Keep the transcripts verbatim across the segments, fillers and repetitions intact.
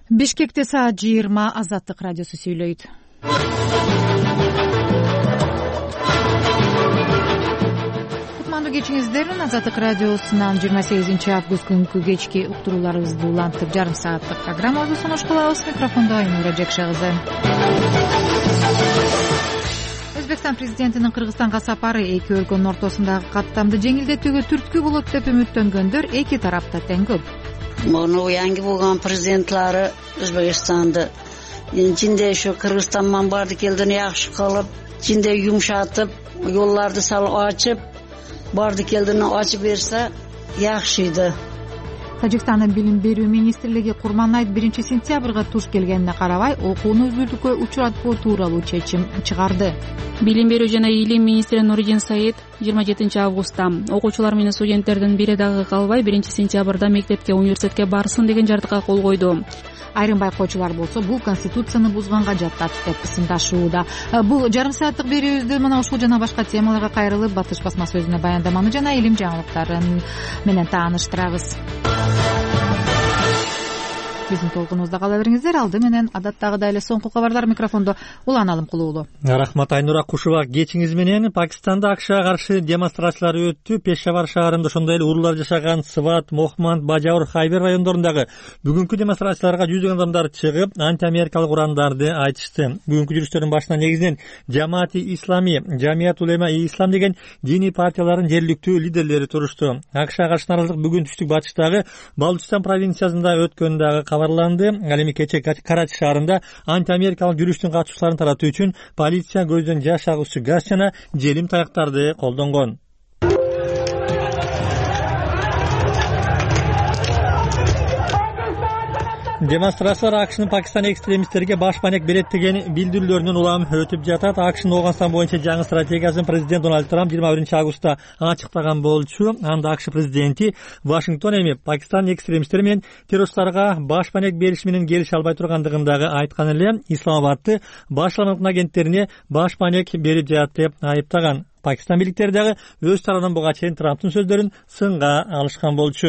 Бишкекте саат жыйырма. Азаттык радиосу сүйлөйт. Кутмандуу кечиңиздер. Азаттык радиосунан жыйырма сегизинчи август күнкү кечки уктурууларыбызды улантып жарым сааттык программабызды сунуш кылабыз. Микрофондо Айнура Жекшагызы. Өзбекстан президентинин Кыргызстанга сапары эки өлкөнүн ортосундагы каттамды жеңилдетүүгө түрткү болот деп үмүттөнгөндөр эки тарапта тең көп. Муну yangi болгон президентлары Өзбекстанды жинде şu Кыргызстандан барды келдин жакшы кылып, жинде юмшатып, жолдарды салып ачып, барды келдин ачып берсе жакшыйды. Тажикстандын билим берүү министрлиги Курманайт биринчи сентябрга туш келгенине карабай окууну үзүлдүккө учуратпоо тууралуу чечим чыгарды. Билим берүү жана илим министри Нуридин Саид жыйырма жетинчи августта окуучулар менен студенттердин бири дагы калбай биринчи сентябрда мектепке, университетке барсын деген жартыкка кол койду. Айрым байкоочулар болсо бул конституцияны бузганга жатат деп сындашууда. Бул жарым сааттык берүүбүздө мына ушул жана башка темаларга кайрылып Батыш басмасы өзүнө баяндаманы жана илим жаңылыктарын менен тааныштырабыз. Биздин толкунубузда кала бериңиздер. Алды менен адаттагыдай эле соңку кабарлар. Микрофондо Улан Алымкулуулу. Рахмат Айнура Кушуба. Кечиңиз менен Пакистанда акшга каршы демонстрациялар өттү. Пешавар шаарында ошондой эле уруулар жашаган Сват, Мохманд, Бажаур, Хайбер райондорундагы бүгүнкү демонстрацияларга жүздөгөн адамдар чыгып, антиамерикалык урандарды айтышты. Бүгүнкү жүрүштөрдүн башында негизинен Жамаати Ислами, Жамият Улема и Ислам деген диний партиялардын жергиликтүү лидерлери турушту. Акшга каршы нааразылык бүгүн түштүк батыштагы Балучистан провинциясында өткөн дагы кабарланды. Ал эми кече Карачи шаарында антиамерикалык жүрүштүн катчууларын таратуу үчүн полиция көздөн жаш агуучу газ жана желим таяктарды колдонгон. Демонстрациялар акшнын Пакистан экстремисттерге баш банек берет деген билдирүүлөрүнөн улам өтүп жатат. акшнын Ооганстан боюнча жаңы стратегиясын президент Дональд Трамп жыйырма биринчи августта ачыктаган болчу. Анда акш президенти Вашингтон эми Пакистан экстремисттери менен террористтарга баш банек бериш менен келише албай тургандыгындагы айткан эле. Исламабадты башламалык агенттерине баш банек берип жатат деп айыптаган. Пакистан бийликтери дагы өз тарабынан буга чейин Трамптын сөздөрүн сынга алышкан болчу.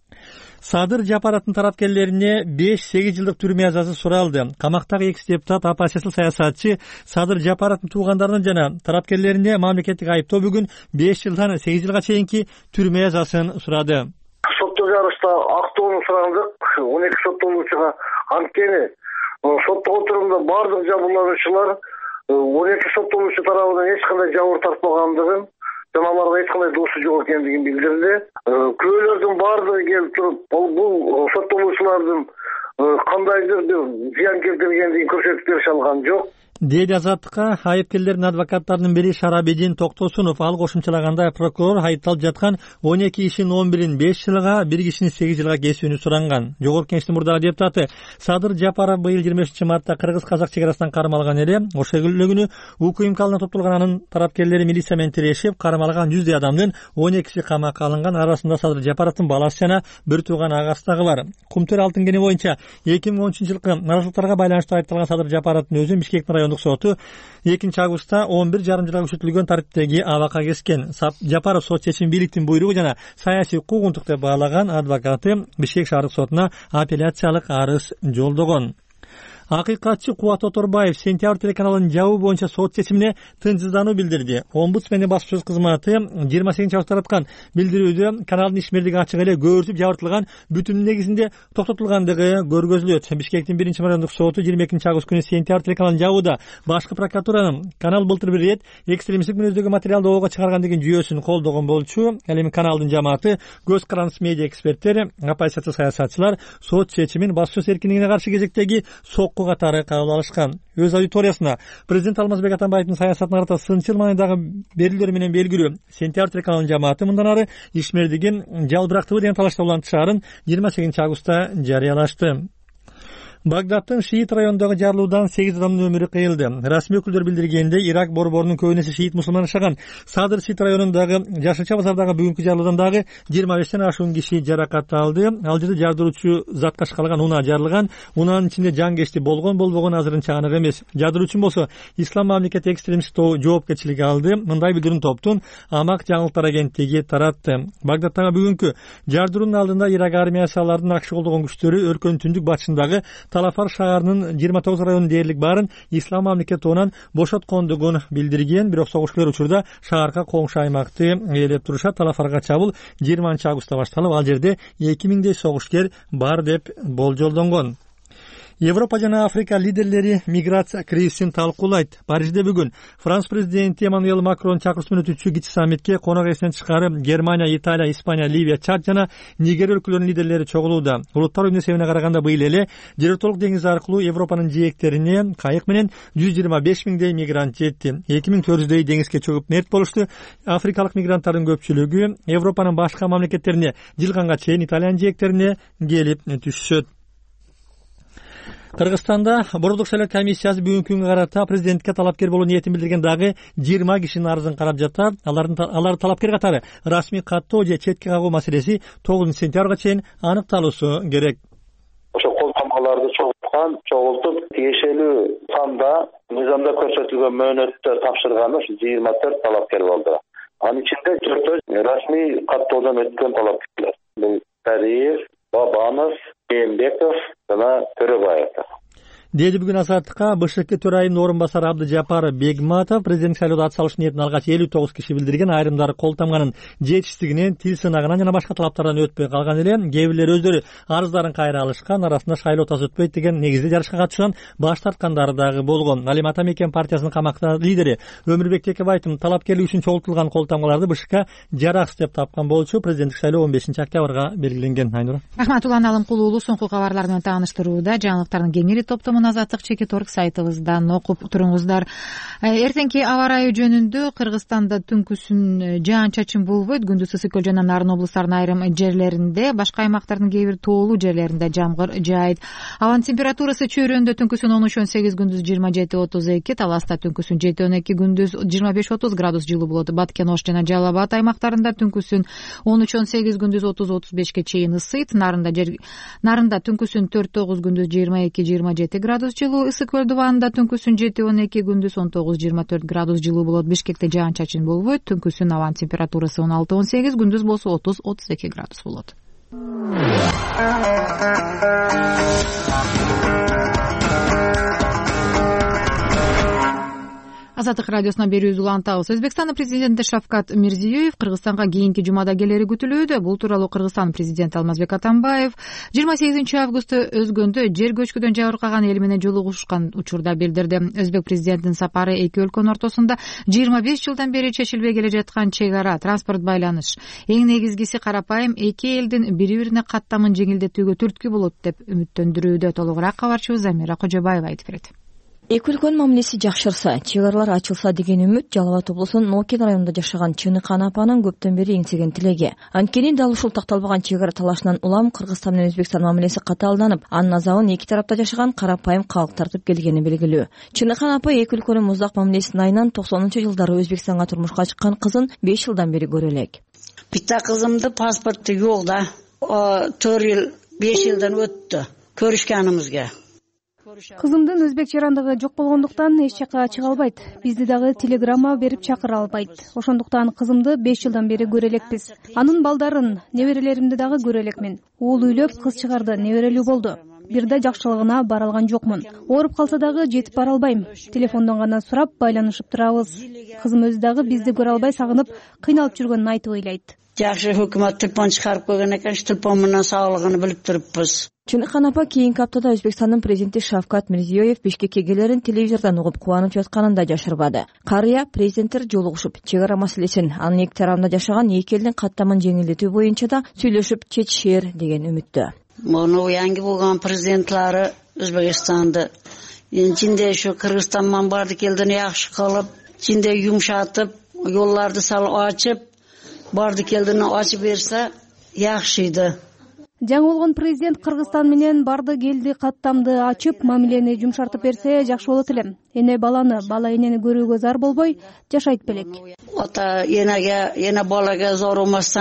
Садыр Жапараттын тарапкерлерине беш сегиз жылдык түрмө жазасы суралды. Камактагы экс депутат оппозициялык саясатчы Садыр Жапараттын туугандарына жана тарапкерлерине мамлекеттик айыптоо бүгүн беш жылдан сегиз жылга чейинки түрмө жазасын сурады. Сотто жарышта актоону сурандык. он эки соттолуучуга анткени сотто отурумда бардык жабырлануучулар он эки соттолуучу тарабынан эч кандай жабыр тартпагандыгын жана аларга эч кандай досу жок экендигин билдирди. Күбөлөрдүн баардыгы келип туруп, бул соттолуучулардын кандайдыр бир зыян келтиргендигин көрсөтүп берише алган жок. Деди Азаттыкка айыпкерлердин адвокаттарынын бири Шарабидин Токтосунов. Ал кошумчалаганда прокурор айыпталып жаткан он эки кишинин он бирин беш жылга, бир кишинин сегиз жылга кесүүнү суранган. Жогорку Кеңештин мурдагы депутаты Садыр Жапаров быйыл жыйырма бешинчи мартта кыргыз-казак чек арасынан кармалган эле. Ошол эле күнү УКМК алына топтолгон анын тарапкерлери милиция менен тирешип, кармалган жүздөй адамдын он экиси камакка алынган. Арасында Садыр Жапаровдун баласы жана бир тууган агасы дагы бар. Кумтөр алтын кени боюнча эки миң он үчүнчү жылкы наразылыктарга байланыштуу айыпталган Садыр Жапаровдун өзү Бишкектин райондук соту экинчи августта он бир жарым жылга күчөтүлгөн тартиптеги абакка кескен. Жапаров сот чечим бийликтин буйругу жана саясий куугунтук деп баалаган. Адвокаты Бишкек шаардык сотуна апелляциялык арыз жолдогон. Акыйкатчы Кубат Оторбаев Сентябрь телеканалынын жабуу боюнча сот чечимине тынчсыздануу билдирди. Омбудсмендин баспасөз кызматы жыйырма сегизинчи августта тараткан билдирүүдө каналдын ишмердиги ачык эле көбүртүп жабыртылган, бүтүн негизинде токтотулгандыгы көргөзүлөт. Бишкектин биринчи райондук соту жыйырма экинчи август күнү Сентябрь телеканалын жабууда башкы прокуратуранын канал былтыр бир ирет экстремисттик мүнөздөгү материалды ого чыгарган деген жүйөсүн колдогон болчу. Ал эми каналдын жамааты, көз карандысы медиа эксперттер, оппозициялык саясатчылар сот чечимин баспасөз эркиндигине каршы кезектеги сокку катары кабыл алышкан. Өз аудиториясына президент Алмазбек Атамбаевдин саясатына карата сынчыл маанидагы берүүлөр менен белгилүү. Сентябрь телеканалынын жамааты мындан ары ишмердигин жалбырактыбы деген талашта улантышаарын жыйырма сегизинчи августта жарыялашты. Багдадтын Шиит районундагы жарылуудан сегиз адамдын өмүрү кыйылды. Расмий өкүлдөр билдиргендей, Ирак борборунун көбүнесе шиит мусулман жашаган Садыр Шиит районундагы Жашынча базардагы бүгүнкү жарылуудан дагы жыйырма бештен ашуун киши жаракат алды. Ал жерде жардыруучу затка кашкалган унаа жарылган. Унаанын ичинде жан кечти болгон болбогон азырынча анык эмес. Жардыруучу болсо Ислам мамлекети экстремист жоопкерчилиги алды. Мындай билдирүүнү топтун Амак жаңылыктар агенттиги таратты. Багдадтагы бүгүнкү жардыруунун алдында Ирак армиясы алардын акш колдогон күчтөрү өлкөнүн түндүк батышындагы Талапар шаарынын жыйырма тогуз районунун дээрлик баарын ислам мамлекети тобунан бошоткондугун билдирген, бирок согуш кылар учурда шаарга коңшу аймакты ээлеп турушат. Талапарга чабуул жыйырманчы августта башталып, ал жерде эки миңдей согушкер бар деп болжолдонгон. Европа жана Африка лидерлери миграция кризисин талкуулайт. Парижде бүгүн Франс президенти Эммануэль Макрон чакыртуу менен өтүүчү кичи саммитке конок эсинен тышкары Германия, Италия, Испания, Ливия, Чад жана Нигер өлкөлөрүнүн лидерлери чогулууда. Улуттар уюмунун эсебине караганда быйыл эле жер өлкөлүк деңиз аркылуу Европанын жээктерине кайык менен жүз жыйырма беш миңдей мигрант жетти. эки миң төрт жүздөй деңизге чөгүп мерт болушту. Африкалык мигранттардын көпчүлүгү Европанын башка мамлекеттерине жылганга чейин Италиянын жээктерине келип түшүшөт. Кыргызстанда Борбордук шайлоо комиссиясы бүгүнкү күнгө карата президентке талапкер болуу ниетин билдирген дагы жыйырма кишинин арызын карап жатат. Алардын алар талапкер катары расмий каттоо же четке кагуу маселеси тогузунчу сентябрга чейин аныкталуусу керек. Ошо колтомаларды чогулткан, чогултуп тиешелүү санда мыйзамда көрсөтүлгөн мөөнөттө тапшырганы ушу жыйырма төрт талапкер болду. Анын ичинде төртөө расмий каттоодон өткөн талапкерлер. Бул Тариев, Бабанов, Эмбеков жана Төрөбаев. Деди бүгүн Азаттыкка БШК төрайымынын орун басары Абдыжапар Бегматов президент шайлоодо ат салыш ниетин алгач элүү тогуз киши билдирген. Айрымдары кол тамганын жетишсиздигинен, тил сынагынан жана башка талаптардан өтпөй калган эле. Кээ бирлери өздөрү арыздарын кайра алышкан, арасында шайлоо таз өтпөйт деген негизде жарышка катышкан, баш тарткандары дагы болгон. Алим Ата Мекен партиясынын камакта лидери Өмүрбек Текебаевдин талапкерлик үчүн чогултулган кол тамгаларды БШК жараксыз деп тапкан болчу. Президенттик шайлоо он бешинчи октябрга белгиленген. Айнура Рахматулла Алымкулуулу соңку кабарлар менен тааныштырууда. Жаңылыктардын кеңири топтомун Азаттык чекит орг сайтыбыздан окуп туруңуздар. Эртеңки аба ырайы жөнүндө Кыргызстанда түнкүсүн жаан-чачын болбойт. Күндүз Ысык-Көл жана Нарын облустарынын айрым жерлеринде, башка аймактардын кээ бир тоолуу жерлеринде жамгыр жаайт. Абанын температурасы чөйрөндө түнкүсүн он үч он сегиз, күндүз жыйырма жети отуз эки, Таласта түнкүсүн жети он эки, күндүз жыйырма беш отуз градус жылуу болот. Баткен, Ош жана Жалал Абад аймактарында түнкүсүн он үч он сегиз, күндүз отуз отуз бешке чейин ысыйт. Нарында Нарында түнкүсүн төрт тогуз, күндүз жыйырма эки жыйырма жети градус жылуу. Ысык-Көл дубанында түнкүсүн жети он эки, күндүз он тогуз жыйырма төрт градус жылуу болот. Бишкекте жаан-чачын болбойт. Түнкүсүн абанын температурасы он алты он сегиз, күндүз болсо отуз отуз эки градус болот. Азаттык радиосунан берүүбүздү улантабыз. Өзбекстандын президенти Шавкат Мирзиёев Кыргызстанга кийинки жумада келери күтүлүүдө. Бул тууралуу Кыргызстандын президенти Алмазбек Атамбаев жыйырма сегизинчи августта өзгөндө жер көчкүдөн жабыркаган эл менен жолугушкан учурда билдирди. Өзбек президентинин сапары эки өлкөнүн ортосунда жыйырма беш жылдан бери чечилбей келе жаткан чек ара, транспорт байланыш, эң негизгиси карапайым эки элдин бири-бирине каттамын жеңилдетүүгө түрткү болот деп үмүттөндүрүүдө. Толугураак кабарчыбыз Замира Кожобаева айтып берет. Эки өлкөнүн мамилеси жакшырса, чек аралар ачылса деген үмүт Жалал Абад облусунун Нокен районунда жашаган Чыныхан апанын көптөн бери эңсеген тилеги. Анткени дал ушул такталбаган чек ара талашынан улам Кыргызстан менен Өзбекстан мамилеси катаалданып, анын азабын эки тарапта жашаган карапайым калк тартып келгени белгилүү. Чыныхан апа эки өлкөнүн муздак мамилесинин айынан токсонунчу жылдары Өзбекстанга турмушка чыккан кызын беш жылдан бери көрө элек. Биtta кызымды паспорту жок да. төрт жыл, беш жылдан өттү көрүшкөнүбүзгө. Кызымдын өзбек жарандыгы жок болгондуктан эч жака чыга албайт. Бизди дагы телеграмма берип чакыра албайт. Ошондуктан кызымды беш жылдан бери көрө элекпиз. Анын балдарын, неберелеримди дагы көрө элекмин. Уул үйлөп, кыз чыгарды, неберелүү болду. Бир да жакшылыгына бара алган жокмун. Ооруп калса дагы жетип бара албайм. Телефондон гана сурап байланышып турабыз. Кызым өзү дагы бизди көрө албай сагынып, кыйналып жүргөнүн айтып ыйлайт. Жакшы өкмөт телефон чыгарып койгон экен, телефон менен сагалыгын билип туруппуз. Чыныхан апа кийинки аптада Өзбекстандын президенти Шавкат Мирзиёев Бишкекке келерин телевизордон угуп кубанып жатканын да жашырбады. Карыя президенттер жолугушуп, чек ара маселесин анын эки тарабында жашаган эки элдин каттамын жеңилдетүү боюнча да сүйлөшүп чечишер деген үмүттө. Муну yangi болгон президентлери Өзбекстанды жинде ушу Кыргызстан менен барды келдин жакшы кылып, жинде юмшатып, жолдорду салып ачып, барды келдин ачып берсе жакшыйды. Жаңы болгон президент Кыргызстан менен барды келди каттамды ачып, мамилени жумшартып берсе жакшы болот эле. Эне баланы, бала энени көрүүгө зар болбой жашайт белек. Ата энеге, эне балага зор болмастан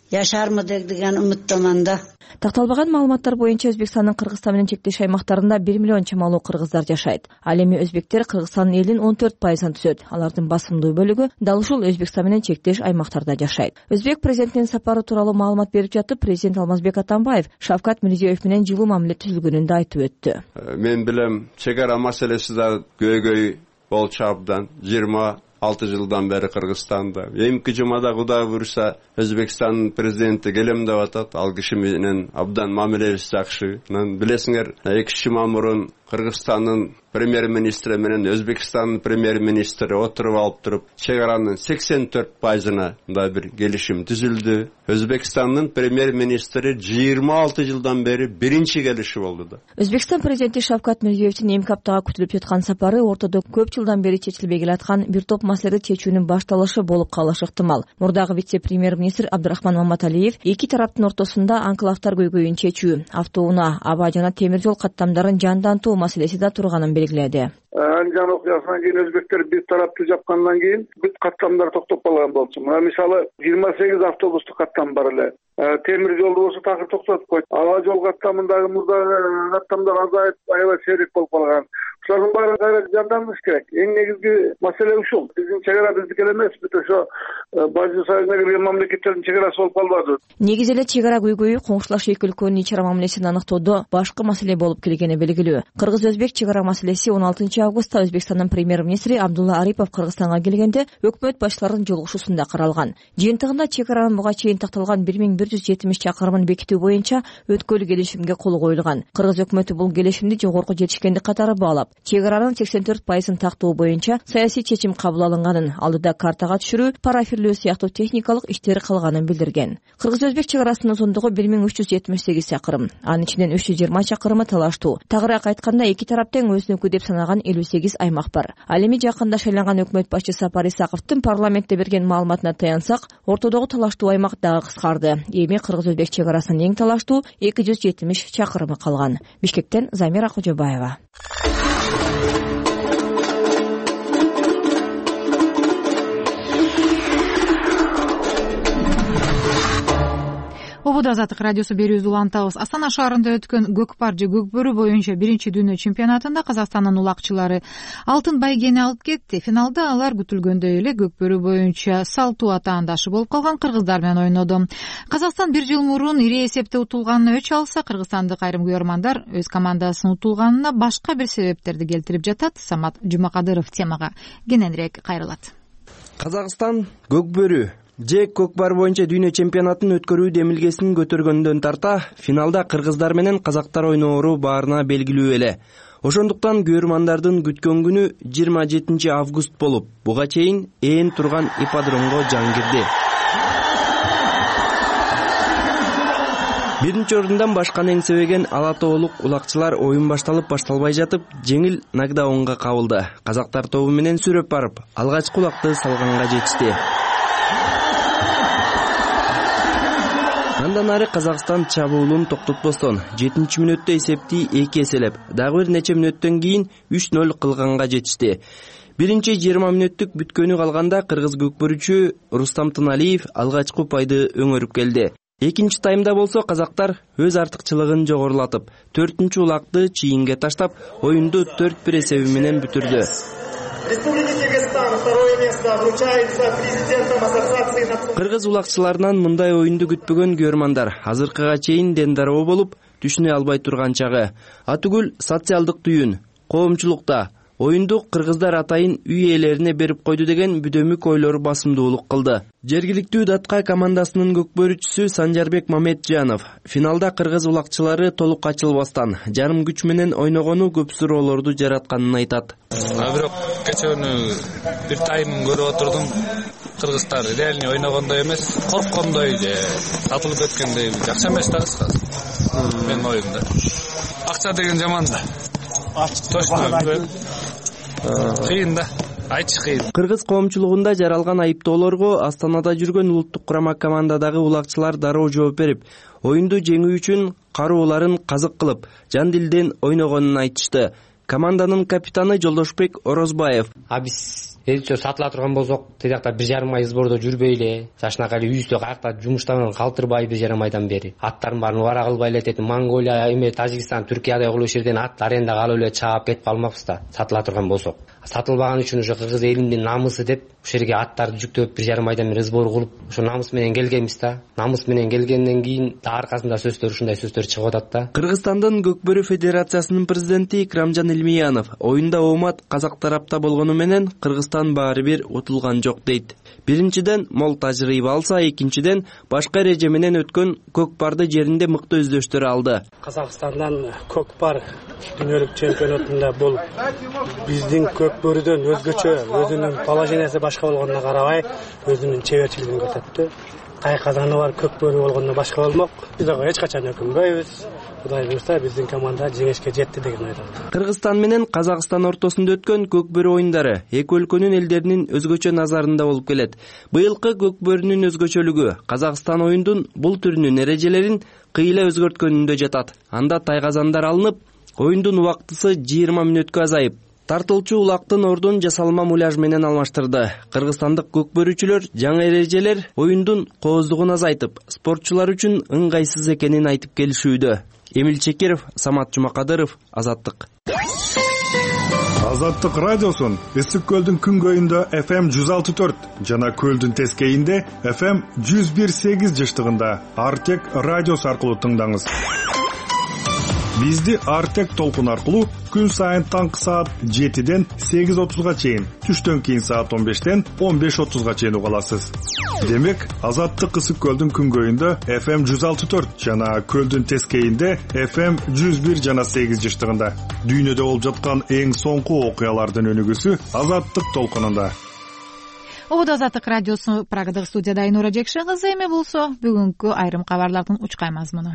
жашармы деген үмүттөмөн да. Такталбаган маалыматтар боюнча Өзбекстандын Кыргызстан менен чектеш аймактарында бир миллион чамалуу кыргыздар жашайт. Ал эми өзбектер Кыргызстандын элинин он төрт пайызын түзөт. Алардын басымдуу бөлүгү дал ушул Өзбекстан менен чектеш аймактарда жашайт. Өзбек президентинин сапары тууралуу маалымат берип жатып, президент Алмазбек Атамбаев Шавкат Мирзиёев менен жылуу мамиле түзүлгөнүн да айтып өттү. Мен билем, чек ара маселеси да көйгөй болчу абдан жыйырма алты жылдан бери Кыргызстанда. Эмки жумада Кудай буйруса Өзбекстандын президенти келем деп атат. Ал киши менен абдан мамилебиз жакшы. Билесиңер, эки киши мурун Кыргызстандын премьер-министри менен Өзбекстандын премьер-министри отуруп алып туруп, чек аранын сексен төрт пайызына да бир келишим түзүлдү. Өзбекстандын премьер-министри жыйырма алты жылдан бери биринчи келиши болду да. Өзбекстан президенти Шавкат Мирзиёевдин эмки аптага күтүлүп жаткан сапары ортодо көп жылдан бери чечилбей келаткан бир топ маселеди чечүүнүн башталышы болуп калышы ыктымал. Мурдагы вице-премьер-министр Абдрахман Маматалиев эки тараптын ортосунда анклавтар көйгөйүн чечүү, автоунаа, аба жана темир жол каттамдарын жандантуу маселеси да турганын белгиледи. Анжан окуясынан кийин өзбектер бир тарапты жапкандан кийин бүт каттамдар токтоп калган болчу. Мына мисалы жыйырма сегиз автобустук каттам бар эле. Темир жолду болсо такыр токтотуп койду. Аба жол каттамындагы мурдагы каттамдар азайып, аябай сейрек болуп калган. Ушулардын баарын кайра жандандырыш керек. Эң негизги маселе ушул. Биздин чек ара биздики эле эмес, бүт ошо Бажы Союзуна кирген мамлекеттердин чек арасы болуп калбады. Негизи эле чек ара көйгөйү коңшулаш эки өлкөнүн ич ара мамилесин аныктоодо башкы маселе болуп келгени белгилүү. Кыргыз-өзбек чек ара маселеси он алтынчы августта Өзбекстандын премьер-министри Абдулла Арипов Кыргызстанга келгенде өкмөт башчыларынын жолугушуусунда каралган. Жыйынтыгында чек аранын буга чейин такталган бир миң бир жүз жетимиш чакырымын бекитүү боюнча өткөл келишимге кол коюлган. Кыргыз өкмөтү бул келишимди жогорку жетишкендик катары баалап, чек аранын сексен төрт пайызын тактоо боюнча саясий чечим кабыл алынганын, алдыда картага түшүрүү, парафирлөө сыяктуу техникалык иштер калганын билдирген. Кыргыз-өзбек чек арасынын узундугу бир миң үч жүз жетимиш сегиз чакырым. Анын ичинен үч жүз жыйырма чакырымы талаштуу. Тагыраак айтканда, эки тарап тең өзүнүкү деп санаган элүү сегиз аймак бар. Ал эми жакында шайланган өкмөт башчысы Сапар Исаковдун парламентте берген маалыматына таянсак, ортодогу талаштуу аймак дагы кыскарды. Эми Кыргыз-өзбек чек арасынын эң талаштуу эки жүз жетимиш чакырымы калган. Бишкектен Замира Кожобаева. Обуда Азаттык радиосу берүүбүздү улантабыз. Астана шаарында өткөн көкпар же көкбөрү боюнча биринчи дүйнө чемпионатында Казакстандын улакчылары алтын байгени алып кетти. Финалда алар күтүлгөндөй эле көкбөрү боюнча салттуу атаандашы болуп калган кыргыздар менен ойноду. Казакстан бир жыл мурун ири эсепте утулганына өч алса, кыргызстандык айрым көрөрмандар өз командасынын утулганына башка бир себептерди келтирип жатат. Самат Жумакадыров темага кененирээк кайрылат. Казакстан көкбөрү же көкпар боюнча дүйнө чемпионатын өткөрүү демилгесин көтөргөндөн тарта финалда кыргыздар менен казактар ойноору баарына белгилүү эле. Ошондуктан көрөрмандардын күткөн күнү жыйырма жетинчи август болуп, буга чейин ээн турган ипподромго жан кирди. Биринчи орундан башканы эңсебеген ала тоолук улакчылар оюн башталып башталбай жатып жеңил нокдаунга кабылды. Казактар тобу менен сүрөп барып, алгачкы улакты салганга жетишти. Андан ары Казакстан чабуулун токтотпостон жетинчи мүнөттө эсепти эки эселеп, дагы бир нече мүнөттөн кийин үч ноль кылганга жетишти. Биринчи жыйырма мүнөттүк бүткөнү калганда кыргыз көкбөрүчү Рустам Тыналиев алгачкы упайды өңөрүп келди. Экинчи таймда болсо казактар өз артыкчылыгын жогорулатып, төртүнчү улакты чийинге таштап, оюнду төрт бир эсеби менен бүтүрдү. Республики Кыргызстан второе место вручается президентом ассоциации. Кыргыз улакчыларынан мындай оюнду күтпөгөн көрөрмандар азыркыга чейин дендароо болуп, түшүнө албай турган чагы. Атүгүл социалдык түйүн, коомчулукта оюнду кыргыздар атайын үй ээлерине берип койду деген бүдөмүк ойлору басымдуулук кылды. Жергиликтүү Датка командасынын көкбөрүчүсү Санжарбек Мамеджанов финалда кыргыз улакчылары толук ачылбастан жарым күч менен ойногону көп суроолорду жаратканын айтат. Бирок кечөөнү бир таймын көрүп отурдум. Кыргыздар реально ойногондой эмес, корккондой же сатылып кеткендей жакшы эмес да кыскасы. Мен оюмда. Акча деген жаман да. Точно. Кыйын да. Айтыш кыйын. Кыргыз коомчулугунда жаралган айыптоолорго Астанада жүргөн улуттук курама командадагы улакчылар дароо жооп берип, оюнду жеңүү үчүн карооларын казык кылып, жан дилден ойногонун айтышты. Команданын капитаны Жолдошбек Орозбаев: "А биз эдиче сатыла турган болсок тиякта бир жарым ай сбордо жүрбөй эле жашынакай эле үйүбүздө каякта жумуштан калтырбай бир жарым айдан бери аттардын баарын убара кылбай эле тетип Монголия эме Тажикстан Түркиядай кылып ошол жерден ат арендага алып эле чаап кетип калмакпыз да сатыла турган болсок. Сатылбаган үчүн ошо кыргыз элинин намысы деп ошол жерге аттарды жүктөп бир жарым айдан бери сбор кылып ошо намыс менен келгенбиз да. Намыс менен келгенден кийин да аркасында сөздөр ушундай сөздөр чыгып атат да. Кыргызстандын Көкбөрү Федерациясынын президенти Икрамжан Илмиянов оюнда омат казак тарапта болгону менен Кыргызстан баары бир утулган жок дейт. Биринчиден мол тажрыйба алса, экинчиден башка эреже менен өткөн көкпарды жеринде мыкты өздөштөр алды. Казакстандан көкпар дүйнөлүк чемпионатында болуп биздин көкбөрүдөн өзгөчө өзүнүн положениясы башка болгонуна карабай өзүнүн чеберчилигин көрсөттү. Кайкаданы бар көкбөрү болгондо башка болмок. Биз ага эч качан өкүнбөйбүз. Кудай буйрса биздин команда жеңишке жетти деген ойдо. Кыргызстан менен Казакстан ортосунда өткөн көкбөрү оюндары эки өлкөнүн элдеринин өзгөчө назарында болуп келет. Быйылкы көкбөрүнүн өзгөчөлүгү Казакстан оюндун бул түрүнүн эрежелерин кыйла өзгөрткөнүндө жатат. Анда тайгазандар алынып, оюндун убактысы жыйырма мүнөткө азайып, тартылчу улактын ордун жасалма муляж менен алмаштырды. Кыргызстандык көкбөрүүчүлөр жаңы эрежелер оюндун кооздугун азайтып, спортчулар үчүн ыңгайсыз экенин айтып келишүүдө. Эмил Чекеров, Самат Жумакадыров, Азаттык. Азаттык радиосун Ысык көлдүн күнгөйүндө эф эм жүз алты төрт жана көлдүн тескейинде эф эм жүз бир сегиз жыштыгында Артек радиосу аркылуу тыңдаңыз. Бизди Артек толкун аркылуу күн сайын таңкы саат жетиден сегиз отузга чейин, түштөн кийин саат он бештен он беш отузга чейин уга аласыз. Демек, Азаттык Ысык көлдүн күнгөйүндө эф эм жүз алты төрт жана көлдүн тескейинде эф эм жүз бир жана сегиз жыштыгында. Дүйнөдө болуп жаткан эң соңку окуялардын өнүгүүсү Азаттык толкунунда. Ободо Азаттык радиосу Прагадагы студияда Айнура Жекшин кызы, эми болсо бүгүнкү айрым кабарлардын учкай мазмуну.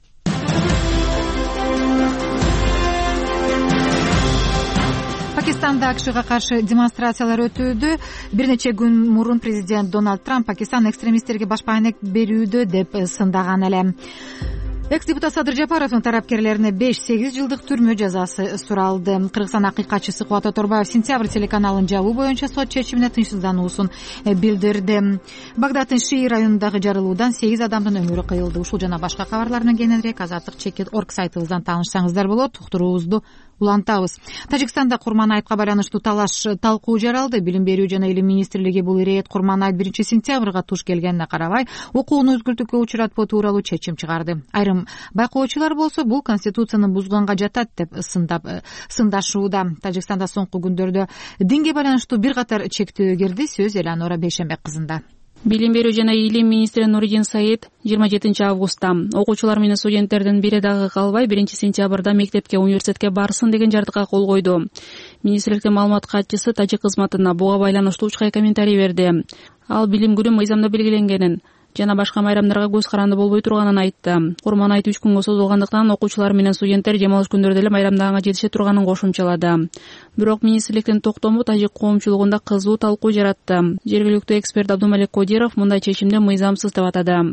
Пакистанда АКШга каршы демонстрациялар өтүүдө. Бир нече күн мурун президент Дональд Трамп Пакистан экстремисттерге баш пайнек берүүдө деп сындаган эле. Экс-депутат Садыр Жапаровдун тарапкерлерине беш сегиз жылдык түрмө жазасы суралды. Кыргызстан акыйкатчысы Кубат Оторбаев сентябрь телеканалын жабуу боюнча сот чечимине тынчсыздануусун билдирди. Багдадтын Шии районундагы жарылуудан сегиз адамдын өмүрү кыйылды. Ушул жана башка кабарлар менен кененирээк Азаттык чекит точка орг сайтыбыздан таанышсаңыздар болот. Уктуруубузду улантабыз. Тажикстанда Курман айтка байланыштуу талаш талкуу жаралды. Билим берүү жана илим министрлиги бул ирет Курман айт биринчи сентябрга туш келгенине карабай окууну өзгөртүүгө учуратпоо тууралуу чечим чыгарды. Айрым байкоочулар болсо бул конституцияны бузганга жатат деп сындап сындашууда. Тажикстанда соңку күндөрдө динге байланыштуу бир катар чектөө кирди. Сөз Эланора Бейшембек кызында. Билим берүү жана илим министри Нуридин Саид жыйырма жетинчи августта окуучулар менен студенттердин бири дагы калбай биринчи сентябрда мектепке университетке барсын деген жардыкка кол койду. Министрликтин маалымат катчысы тажик кызматына буга байланыштуу учкай комментарий берди. Ал билим күнү мыйзамда белгиленгенин жана башка майрамдарга көз каранды болбой турганын айтты. Курман айт үч күнгө созулгандыктан окуучулар менен студенттер демалыш күндөрдө эле майрамдарга жетише турганын кошумчалады. Бирок министрликтин токтому тажик коомчулугунда кызуу талкуу жаратты. Жергиликтүү эксперт Абдумалик Кодиров мындай чечимди мыйзамсыз деп атады.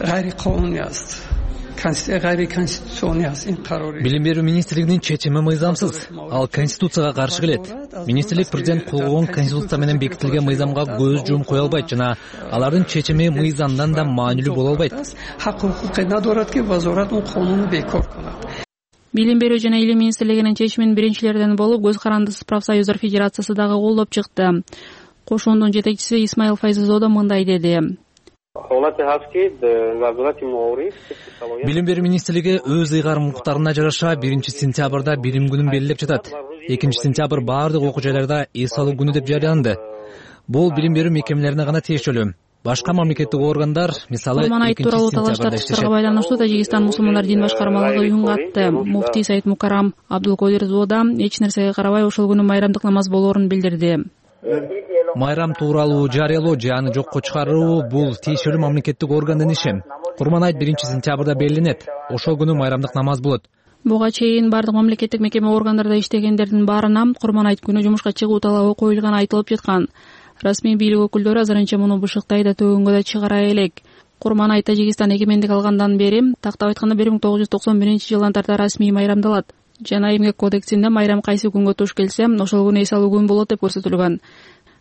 Билим берүү министрлигинин чечими мыйзамсыз. Ал конституцияга каршы келет. Министрлик президент кол койгон конституция менен бекитилген мыйзамга көз жумуп кое албайт жана алардын чечими мыйзамдан да маанилүү боло албайт. Билим берүү жана илим министрлигинин чечимин биринчилерден болуп көз карандысыз профсоюздар федерациясы дагы колдоп чыкты. Кошуундун жетекчиси Исмаил Файзизо да мындай деди. Билим берүү министрлиги өз ыйгарым укуктарына жараша биринчи сентябрда билим күнүн белгилеп жатат. экинчи сентябрь баардык окуу жайларда эс алуу күнү деп жарыяланды. Бул билим берүү мекемелерине гана тиешелүү. Башка мамлекеттик органдар, мисалы, Курман айт тууралуу талаш тартыштарга байланыштуу Тажикстан мусулмандар дин башкармалыгы үн катты. Муфтий Сайт Мукарам Абдулкодир Зоода эч нерсеге карабай ошол күнү майрамдык намаз болоорун билдирди. Майрам тууралуу жарыялоо же аны жокко чыгаруу бул тиешелүү мамлекеттик органдын иши. Курман айт биринчи сентябрда белгиленет. Ошол күнү майрамдык намаз болот. Буга чейин бардык мамлекеттик мекеме органдарда иштегендердин баарына Курман айт күнү жумушка чыгуу талабы коюлганы айтылып жаткан. Расмий бийлик өкүлдөрү азырынча муну бышыктай да төгөнгө да чыгара элек. Курман айт Тажикстан эгемендик алгандан бери, тактап айтканда бир миң тогуз жүз токсон биринчи жылдан тарта расмий майрамдалат. Жана эмгек кодексинде майрам кайсы күнгө туш келсе, ошол күнү эс алуу күн болот деп көрсөтүлгөн.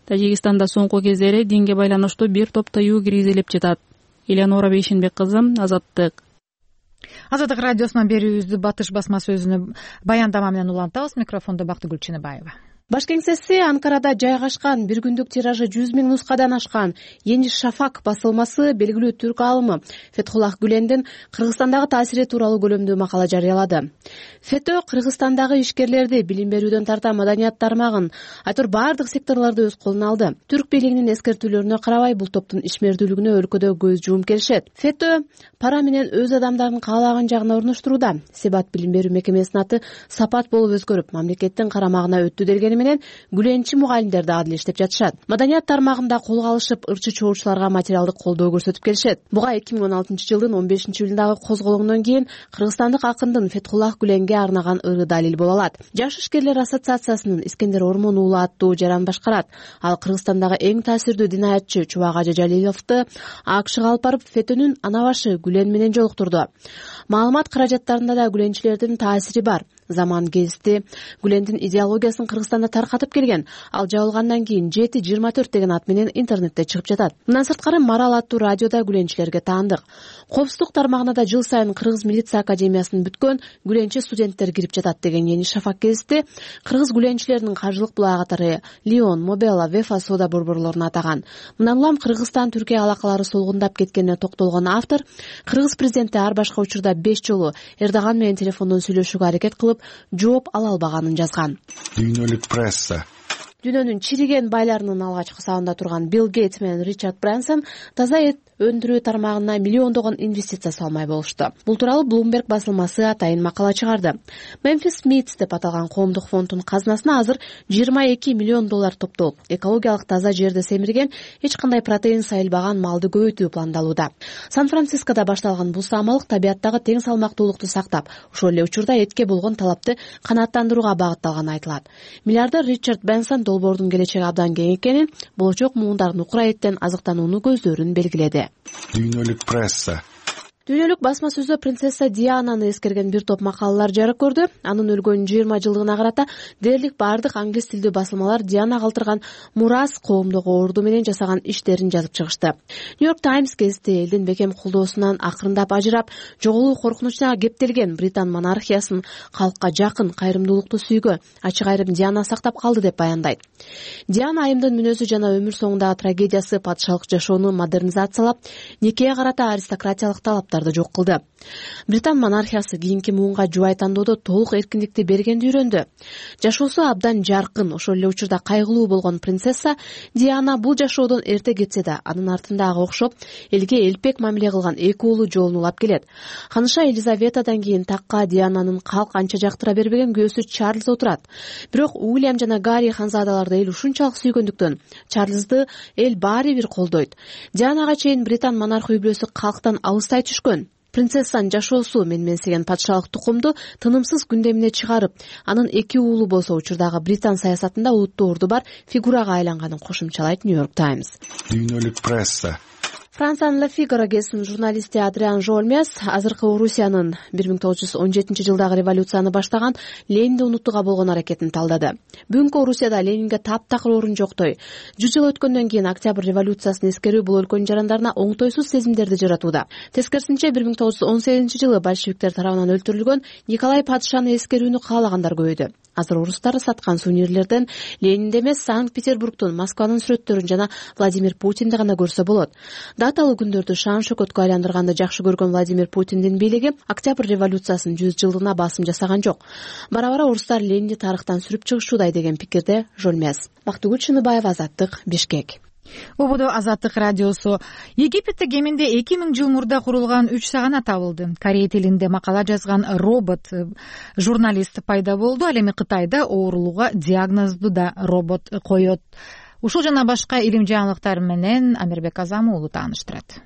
Тажикстанда соңку кездери динге байланыштуу бир топ тыюу киргизилип жатат. Элеонора Бейшенбек кызы, Азаттык. Азаттык радиосунан берүүбүздү Батыш басма сөзүнө баяндама менен улантабыз. Микрофондо Бактыгүл Чыныбаева. Баш кеңсеси Анкарада жайгашкан бир күндүк тиражы жүз миң нускадан ашкан Yeni Шафак басылмасы белгилүү түрк алымы Фетхуллах Гүлендин Кыргызстандагы таасири тууралуу көлөмдүү макала жарыялады. Фето Кыргызстандагы ишкерлерди билим берүүдөн тарта маданият тармагын, айтор бардык секторлорду өз колуна алды. Түрк бийлигинин эскертүүлөрүнө карабай бул топтун ишмердүүлүгүнө өлкөдө көз жуум келишет. Фето пара менен өз адамдарын каалаган жагына орноштурууда. Себат билим берүү мекемесинин аты Сапат болуп өзгөрүп, мамлекеттин карамагына өттү делгени менен гүленчи мугалимдер да адил иштеп жатышат. Маданият тармагында колго алышып, ырчы чоочуларга материалдык колдоо көрсөтүп келишет. Буга эки миң он алтынчы жылдын он бешинчи июлундагы козголоңдон кийин кыргызстандык акындын Фетхуллах Гүленге арнаган ыры далил боло алат. Жаш ишкерлер ассоциациясынын Искендер Ормон уулу аттуу жаран башкарат. Ал Кыргызстандагы эң таасирдүү динаятчы Чубак Ажа Жалиловду АКШга алып барып Фетөнүн ана башы Гүлен менен жолуктурду. Маалымат каражаттарында да гүленчилердин таасири бар. Заман гезити Гүлендин идеологиясын Кыргызстанда таркатып келген. Ал жабылгандан кийин жети жыйырма төрт деген ат менен интернетте чыгып жатат. Мындан сырткары Марал аттуу радиода гүленчилерге таандык. Коопсуздук тармагына да жыл сайын Кыргыз милиция академиясын бүткөн гүленчи студенттер кирип жатат деген Yeni Шафак гезити кыргыз гүленчилеринин каржылык булагы катары Лион, Мобела, Вефа соода борборлорун атаган. Мындан улам Кыргызстан Түркия алакалары солгундап кеткенине токтолгон автор Кыргыз президенти ар башка учурда беш жолу Эрдоган менен телефондон сүйлөшүүгө аракет кылып, жооп ала албаганын жазган. Дүйнөлүк пресса. Дүйнөнүн чириген байларынын алгачкы сабында турган Билл Гейтс менен Ричард Брэнсон таза эт өндүрүү тармагына миллиондогон инвестиция салмай болушту. Бул тууралуу Bloomberg басылмасы атайын макала чыгарды. Memphis Meats деп аталган коомдук фонддун казынасына азыр жыйырма эки миллион доллар топтолуп, экологиялык таза жерди семирген, эч кандай протеин сайылбаган малды көбөйтүү пландалууда. Сан-Францискодо башталган бул самалык табияттагы тең салмактуулукту сактап, ошол эле учурда этке болгон талапты канааттандырууга багытталганы айтылат. Миллиардер Ричард Брэнсон долбоордун келечеги абдан кең экенин, болочок муундардын укура эттен азыктанууну көздөрүн белгиледи. Дүйнөлүк пресса. Дүйнөлүк басма сөзү принцесса Диананы эскерген бир топ макалалар жарык көрдү. Анын өлгөн жыйырма жылдыгына карата дээрлик бардык англис тилдүү басылмалар Диана калтырган мурас, коомдук орду менен жасаган иштерин жазып чыгышты. New York Times гезити элдин бекем колдоосунан акырындап ажырап, жоголуу коркунучуна кептелген Британ монархиясын калкка жакын, кайрымдуулукту сүйгө, ачык айрым Диана сактап калды деп баяндайт. Диана айымдын мүнөзү жана өмүр соңундагы трагедиясы патшалык жашоону модернизациялап, никеге карата аристократиялык талаптарды жок кылды. Британ монархиясы кийинки муунга жубай тандоодо толук эркиндикти бергенди үйрөндү. Жашоосу абдан жаркын, ошол эле учурда кайгылуу болгон принцесса Диана бул жашоодон эрте кетсе да, анын артындагы окшоп элге элпек мамиле кылган эки уулу жолун улап келет. Ханыша Елизаветадан кийин такка Диананын калк анча жактыра бербеген күйөөсү Чарльз отурат. Бирок Уильям жана Гарри ханзадаларды эл ушунчалык сүйгөндүктөн Чарльзды эл баары бир колдойт. Дианага чейин Британ монарх үй бүлөсү калктан алыстай түшкөн. Принцессанын жашоосу менменсиген патшалык тукумду тынымсыз күндөмүнө чыгарып, анын эки уулу болсо учурдагы Британ саясатында улуттуу орду бар фигурага айланганын кошумчалайт New York Times. Дүйнөлүк пресса. Франциянын La Figaro гезитинин журналисти Адриан Жолмес азыркы Орусиянын бир миң тогуз жүз он жетинчи жылдагы революцияны баштаган Ленинди унутууга болгон аракетин талдады. Бүгүнкү Орусияда Ленинге таптакыр орун жоктой. жүз жыл өткөндөн кийин Октябрь революциясын эскерүү бул өлкөнүн жарандарына оңтойсуз сезимдерди жаратууда. Тескерисинче бир миң тогуз жүз он сегизинчи жылы большевиктер тарабынан өлтүрүлгөн Николай падышаны эскерүүнү каалагандар көбөйдү. Азыр орустар саткан сувенирлерден Ленинди эмес, Санкт-Петербургтун, Москванын сүрөттөрүн жана Владимир Путинди гана көрсө болот. Даталуу күндөрдү шан шөкөткө айландырганды жакшы көргөн Владимир Путиндин бийлиги Октябрь революциясынын жүз жылдыгына басым жасаган жок. Бара-бара орустар Ленинди тарыхтан сүрүп чыгышуудай деген пикирде Жолмес. Бактыгүл Чыныбаева, Азаттык, Бишкек. Убуду Азаттык радиосу. Египетте кеминде эки миң жыл мурда курулган үч сагана табылды. Корей тилинде макала жазган робот журналист пайда болду. Ал эми Кытайда оорулууга диагнозду да робот коет. Ушул жана башка илим жаңылыктар менен Амирбек Азам уулу тааныштырат.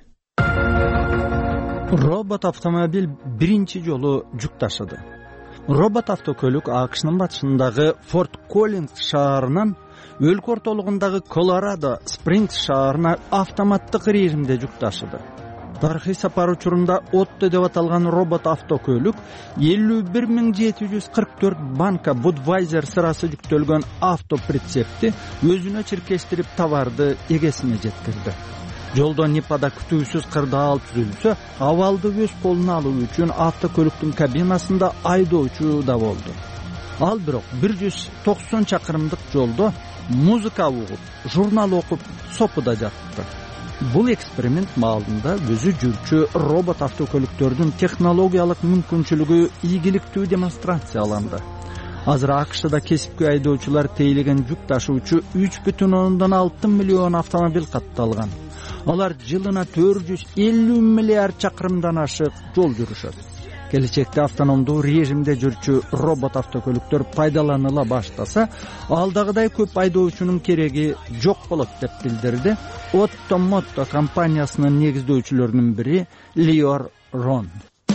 Робот автомобиль биринчи жолу жүк ташыды. Робот автокөлүк АКШнын батышындагы Форт Коллинс шаарынан өлкө ортолугундагы Колорадо Спрингс шаарына автоматтык режимде жүк ташыды. тарыхый сапар учурунда отто деп аталган робот автокөлүк элүү бир миң жети жүз кырк төрт банка Budweiser сырасы жүктөлгөн автоприцепти өзүнө чиркештирип товарды эгесине жеткирди. Жолдо Нипада күтүүсүз кырдаал түзүлсө, абалды өз колуна алуу үчүн автокөлүктүн кабинасында айдоочу да болду. Ал бирок бир жүз токсон чакырымдык жолдо музыка угуп, журнал окуп, сопуда жатты. Бул эксперимент маалында өзү жүрчү робот автокөлүктөрдүн технологиялык мүмкүнчүлүгү ийгиликтүү демонстрацияланды. Азыр АКШда кесипкөй айдоочулар тейлеген жүк ташуучу үч бүтүн ондон алты миллион автомобиль катталган. Алар жылына төрт жүз элүү миллиард чакырымдан ашык жол жүрүшөт. Келечекте автономдуу режимде жүрчү робот автокөлүктөр пайдаланыла баштаса, алдагыдай көп айдоочунун кереги жок болот деп билдирди Otto Motto компаниясынын негиздөөчүлөрүнүн бири Lior Ron.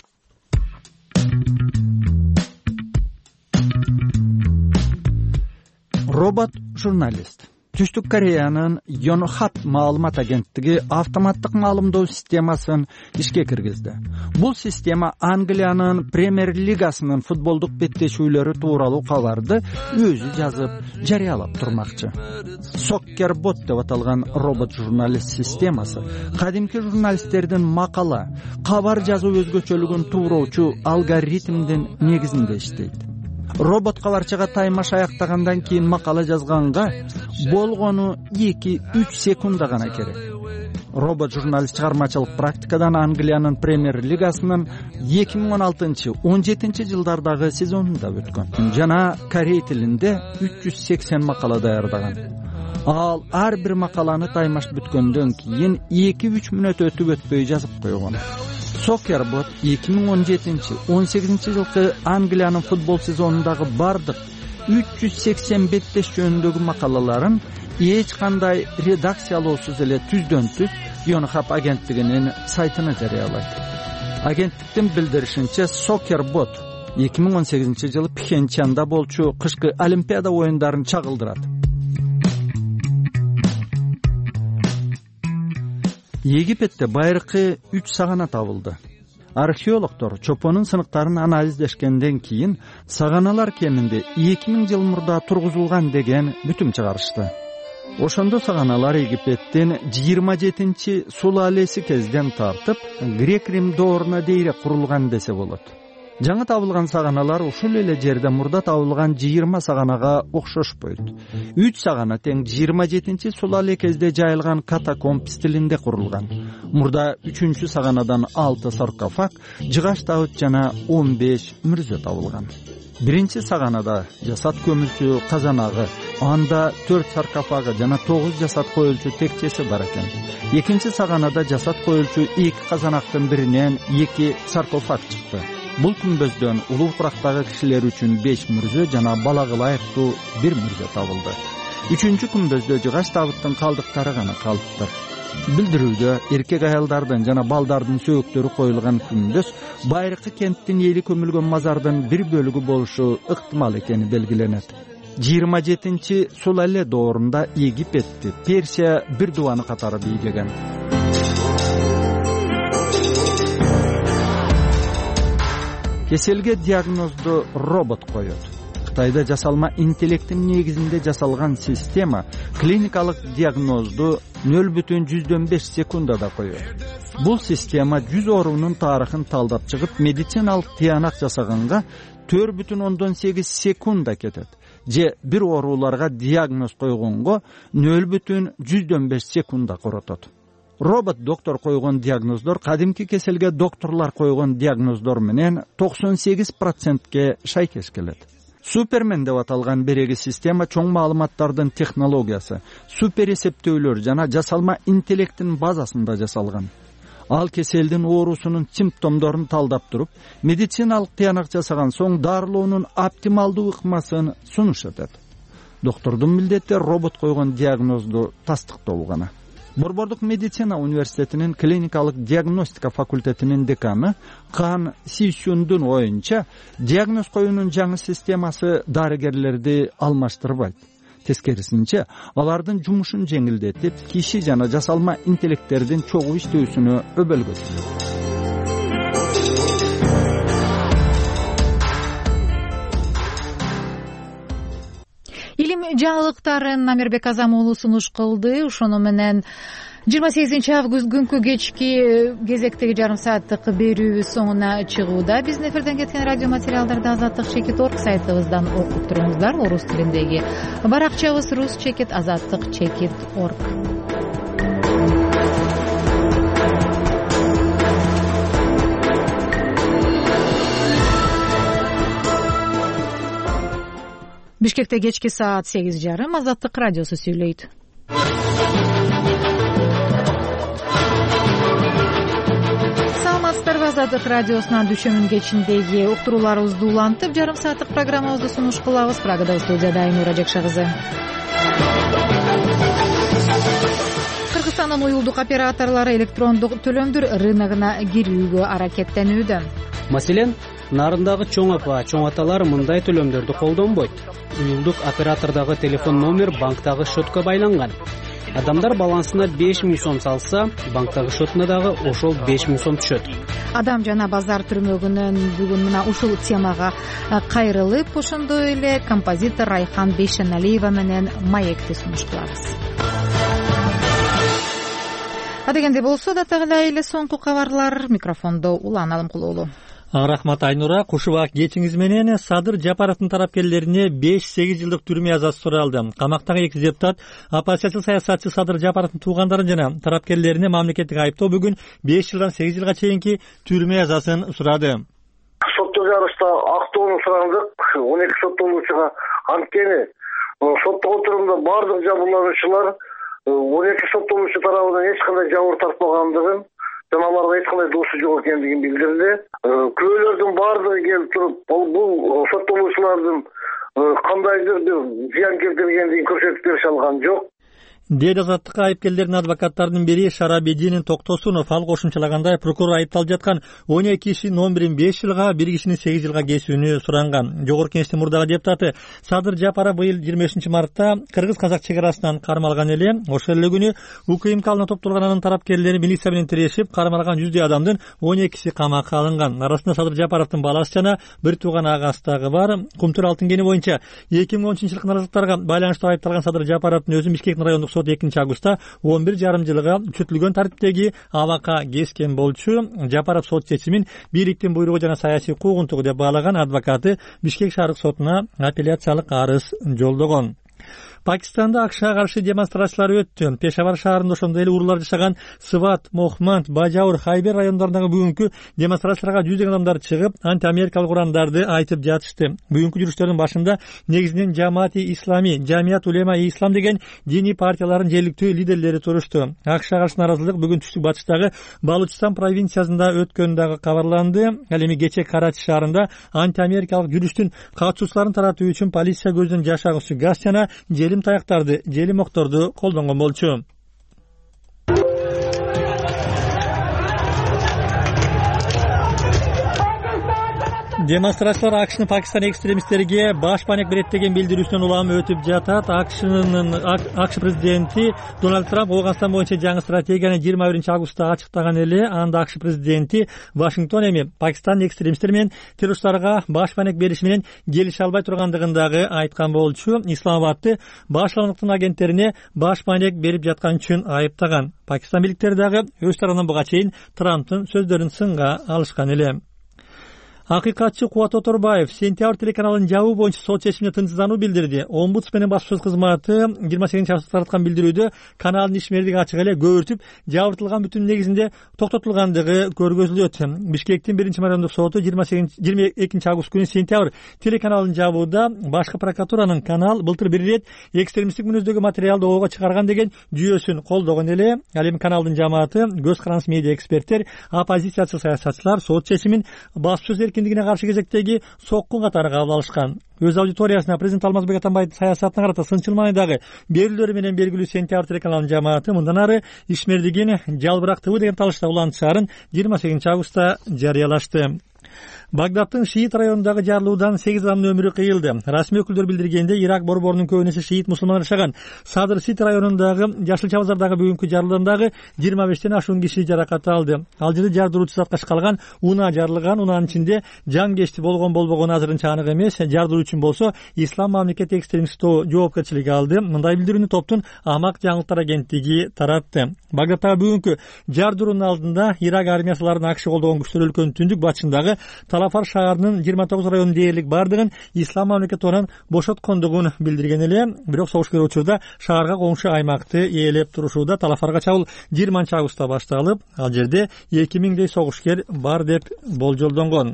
Робот журналист. Түштүк Кореянын Yonhap маалымат агенттиги автоматтык маалымдоо системасын ишке киргизди. Бул система Англиянын Премьер лигасынын футболдук беттешүүлөрү тууралуу кабарды өзү жазып, жарыялап турмакчы. Soccerbot деп аталган робот журналист системасы кадимки журналисттердин макала, кабар жазуу өзгөчөлүгүн тууроочу алгоритмдин негизинде иштейт. Робот кабарчыга таймаш аяктагандан кийин макала жазганга болгону эки үч секунда гана керек. Робот журналист чыгармачылык практикадан Англиянын Премьер лигасынын эки миң он алтынчы он жетинчи жылдардагы сезонунда өткөн жана корей тилинде үч жүз сексен макала даярдаган. Ал ар бир макаланы таймаш бүткөндөн кийин эки үч мүнөт өтүп өтпөй жазып койгон. Soccerbot эки миң он жетинчи он сегизинчи жылкы Англиянын футбол сезонундагы бардык үч жүз сексен беттеш жөнүндөгү макалаларын эч кандай редакциялоосуз эле түздөн түз Yonhap агенттигинин сайтына жарыялайт. Агенттиктин билдиришинче, Soccerbot эки миң он сегизинчи жылы Пхенчанда болчу кышкы Олимпиада оюндарын чагылдырат. Египетте байыркы үч сагана табылды. Археологдор чопонун сыныктарын анализдешкенден кийин саганалар кеминде эки миң жыл мурда тургузулган деген бүтүм чыгарышты. Ошондо саганалар Египеттин жыйырма жетинчи сулалеси кезден тартып Грек-Рим дооруна дейре курулган десе болот. Жаңы табылган саганалар ушул эле жерде мурда табылган жыйырма саганага окшошпойт. үч сагана тең жыйырма жетинчи сулале кезде жайылган катакомб стилинде курулган. Мурда үчүнчү саганадан алты саркофаг, жыгач табыт жана он беш мүрзө табылган. Биринчи саганада жасат көмүлчү казанагы, анда төрт саркофагы жана тогуз жасат коюлчу текчеси бар экен. Экинчи саганада жасат коюлчу эки казанактын биринен эки саркофаг чыкты. Бул күмбөздөн улуу курактагы кишилер үчүн беш мүрзө жана балага ылайыктуу бир мүрзө табылды. Үчүнчү күмбөздө жыгач табыттын калдыктары гана калыптыр. Билдирүүдө эркек аялдардын жана балдардын сөөктөрү коюлган күмбөз байыркы кенттин эли көмүлгөн мазардын бир бөлүгү болушу ыктымал экени белгиленет. жыйырма жетинчи сулале доорунда Египетти Персия бир дубаны катары бийлеген. Кеселге диагнозду робот коет. Кытайда жасалма интеллекттин негизинде жасалган система клиникалык диагнозду нөл бүтүн жүздөн беш секундада коет. Бул система жүз оорунун тарыхын талдап чыгып, медициналык тыянак жасаганга төрт бүтүн ондон сегиз секунда кетет. Же бир ооруларга диагноз койгонго нөл бүтүн жүздөн беш секунда коротот. Робот доктор койгон диагноздор кадимки кеселге докторлар койгон диагноздор менен токсон сегиз процентке шайкеш келет. Супермен деп аталган береги система чоң маалыматтардын технологиясы, супер эсептөөлөр жана жасалма интеллекттин базасында жасалган. Ал кеселдин оорусунун симптомдорун талдап туруп, медициналык тыянак жасаган соң дарылоонун оптималдуу ыкмасын сунуш этет. Доктордун милдети робот койгон диагнозду тастыктоо гана. Борбордук медицина университетинин клиникалык диагностика факультетинин деканы Кан Сисюндун оюнча, диагноз коюунун жаңы системасы дарыгерлерди алмаштырбайт. тескерисинче алардын жумушун жеңилдетип киши жана жасалма интеллекттердин чогуу иштөөсүнө өбөлгөтүлөт. Илим жаңылыктарын Намирбек Азам уулу сунуш кылды. Ошону менен жыйырма сегизинчи август күнкү кечки кезектеги жарым сааттык берүүбүз соңуна чыгууда. Биздин эфирден кеткен радио материалдарды азаттык чекит орг сайтыбыздан окуп туруңуздар. Орус тилиндеги баракчабыз рус чекит азаттык чекит орг. Бишкекте кечки саат сегиз жарым Азаттык радиосу сүйлөйт. Саламатсыздарбы? Азаттык радиосунан дүшөмүн кечиндеги уктурууларыбызды улантып, жарым сааттык программабызды сунуш кылабыз. Прагада студияда Айнура Жакша кызы. Кыргызстандын уюлдук операторлору электрондук төлөмдөр рыногуна кирүүгө аракеттенүүдө. Маселен, нарындагы чоң апа, чоң аталар мындай төлөмдөрдү колдонбойт. Уюлдук оператордагы телефон номер банктагы счетко байланган. Адамдар балансына беш миң сом салса, банктагы счетуна дагы ошол беш миң сом түшөт. Адам жана базар түрмөгүнөн бүгүн мына ушул темага кайрылып, ошондой эле композитор Райхан Бейшеналиева менен маекти сунуш кылабыз. Адегенде болсо да тагыла эле соңку кабарлар. Микрофондо Улан Алымкулуулу. Рахмат Айнура. Кушубак кечиңиз менен Садыр Жапаровдун тарапкерлерине беш-сегиз жылдык түрмө жазасы суралды. Камактагы эки депутат оппозициялык саясатчы Садыр Жапаровдун туугандарын жана тарапкерлерине мамлекеттик айыптоо бүгүн беш жылдан сегиз жылга чейинки түрмө жазасын сурады. Сотто жарышта актоону сурандык. он эки соттолуучуга анткени сотто отурумда бардык жабырлануучулар он эки соттолуучу тарабынан эч кандай жабыр тартпагандыгын жана аларга эч кандай досу жок экендигин билдирди. Күбөлөрдүн баардыгы келип туруп, бул соттолуучулардын кандайдыр бир зыян келтиргендигин көрсөтүп берише алган жок. Деди азаттыкка айыпкерлердин адвокаттарынын бири Шарабеддин Токтосунов. Ал кошумчалагандай, прокурор айыпталып жаткан он эки кишинин он бирин беш жылга, бир кишинин сегиз жылга кесүүнү суранган. Жогорку Кеңештин мурдагы депутаты Садыр Жапаров быйыл жыйырма бешинчи мартта кыргыз-казак чек арасынан кармалган эле. Ошол эле күнү УКМКалына топтолгон анын тарапкерлери милиция менен тирешип, кармалган жүздөй адамдын он экиси камакка алынган. Арасында Садыр Жапаровдун баласы жана бир тууган агасы дагы бар. Кумтур алтын кени боюнча эки миң он үчүнчү жылкы наразылыктарга байланыштуу айыпталган Садыр Жапаровдун өзү Бишкектин райондук экинчи августта он бир жарым жылга күчөтүлгөн тартиптеги абакка кескен болчу. Жапаров сот чечимин бийликтин буйругу жана саясий куугунтугу деп баалаган. Адвокаты Бишкек шаардык сотуна апелляциялык арыз жолдогон. Пакистанда акшга каршы демонстрациялар өттү. Пешавар шаарында ошондой эле уруулар жашаган Сыват, Мохманд, Бажаур, Хайбер райондорундагы бүгүнкү демонстрацияларга жүздөгөн адамдар чыгып, анти-америкалык урандарды айтып жатышты. Бүгүнкү жүрүштөрдүн башында негизинен Жамаати Ислами, Жамият Улема и Ислам деген диний партиялардын жергиликтүү лидерлери турушту. Акшга каршы наразылык бүгүн түштүк батыштагы Балучистан провинциясында өткөнү дагы кабарланды. Ал эми кече Карачи шаарында анти-америкалык жүрүштүн катчуучуларын таратуу үчүн полиция көздөн жаш агуучу газ жана желим таяктарды, желим окторду колдонгон болчу. Демонстрациялар АКШнын Пакистан экстремисттерге баш паник берет деген билдирүүсүнөн улам өтүп жатат. АКШнын АКШ президенти Дональд Трамп Ооганстан боюнча жаңы стратегияны жыйырма биринчи августта ачыктаган эле. Анда АКШ президенти Вашингтон эми Пакистан экстремисттер менен террористтарга баш паник бериши менен келише албай тургандыгын дагы айткан болчу. Исламабадты башкаландыктын агенттерине баш паник берип жаткан үчүн айыптаган. Пакистан бийликтери дагы өз тарабынан буга чейин Трамптын сөздөрүн сынга алышкан эле. Акыйкатчы Кубат Оторбаев Сентябрь телеканалынын жабуу боюнча сот чечимине тынчсыздануу билдирди. Омбудсмендин басма сөз кызматы жыйырма сегизинчи августта тараткан билдирүүдө каналдын ишмердиги ачык эле көбүртүп, жабыртылган бүтүн негизинде токтотулгандыгы көргөзүлөт. Бишкектин биринчи райондук соту жыйырма экинчи август күнү Сентябрь телеканалын жабууда башкы прокуратуранын канал былтыр бир ирет экстремисттик мүнөздөгү материалды ого чыгарган деген жүйөсүн колдогон эле. Ал эми каналдын жамааты, көз карандысыз медиа эксперттер, оппозициячы саясатчылар сот чечимин басма сөз эркиндигине каршы кезектеги соккун катары кабыл алышкан. Өз аудиториясына президент Алмазбек Атамбаевдин саясатына карата сынчылмай дагы берүүлөрү менен белгилүү Сентябрь телеканалынын жамааты мындан ары ишмердигин жалбырак ТВ деген талышта улантышаарын жыйырма сегизинчи августта жарыялашты. Багдадтын Шиит районундагы жарылуудан сегиз адамдын өмүрү кыйылды. Расмий өкүлдөр билдиргенде, Ирак борборунун көбүнесе шиит мусулмандар жашаган Садр Сит районундагы Жашылча базардагы бүгүнкү жарылуудан дагы жыйырма бештен ашуун киши жаракат алды. Ал жерде жардыруучу затка калган унаа жарылган. Унаанын ичинде жан кечти болгон болбогону азырынча анык эмес. Жардыруучу болсо Ислам мамлекети экстремисттик жоопкерчилиги алды. Мындай билдирүүнү топтун Амак жаңылыктар агенттиги таратты. Багдадтагы бүгүнкү жардыруунун алдында Ирак армиясыларын АКШ колдогон күчтөр өлкөнүн түндүк батышындагы Талафар шаарынын жыйырма тогуз районунун дээрлик бардыгын Ислам мамлекети тарабынан бошоткондугун билдирген эле. Бирок согуш учурда шаарга коңшу аймакты ээлеп турушууда. Талафарга чабуул жыйырманчы августта башталып, ал жерде эки миңдей согушкер бар деп болжолдонгон.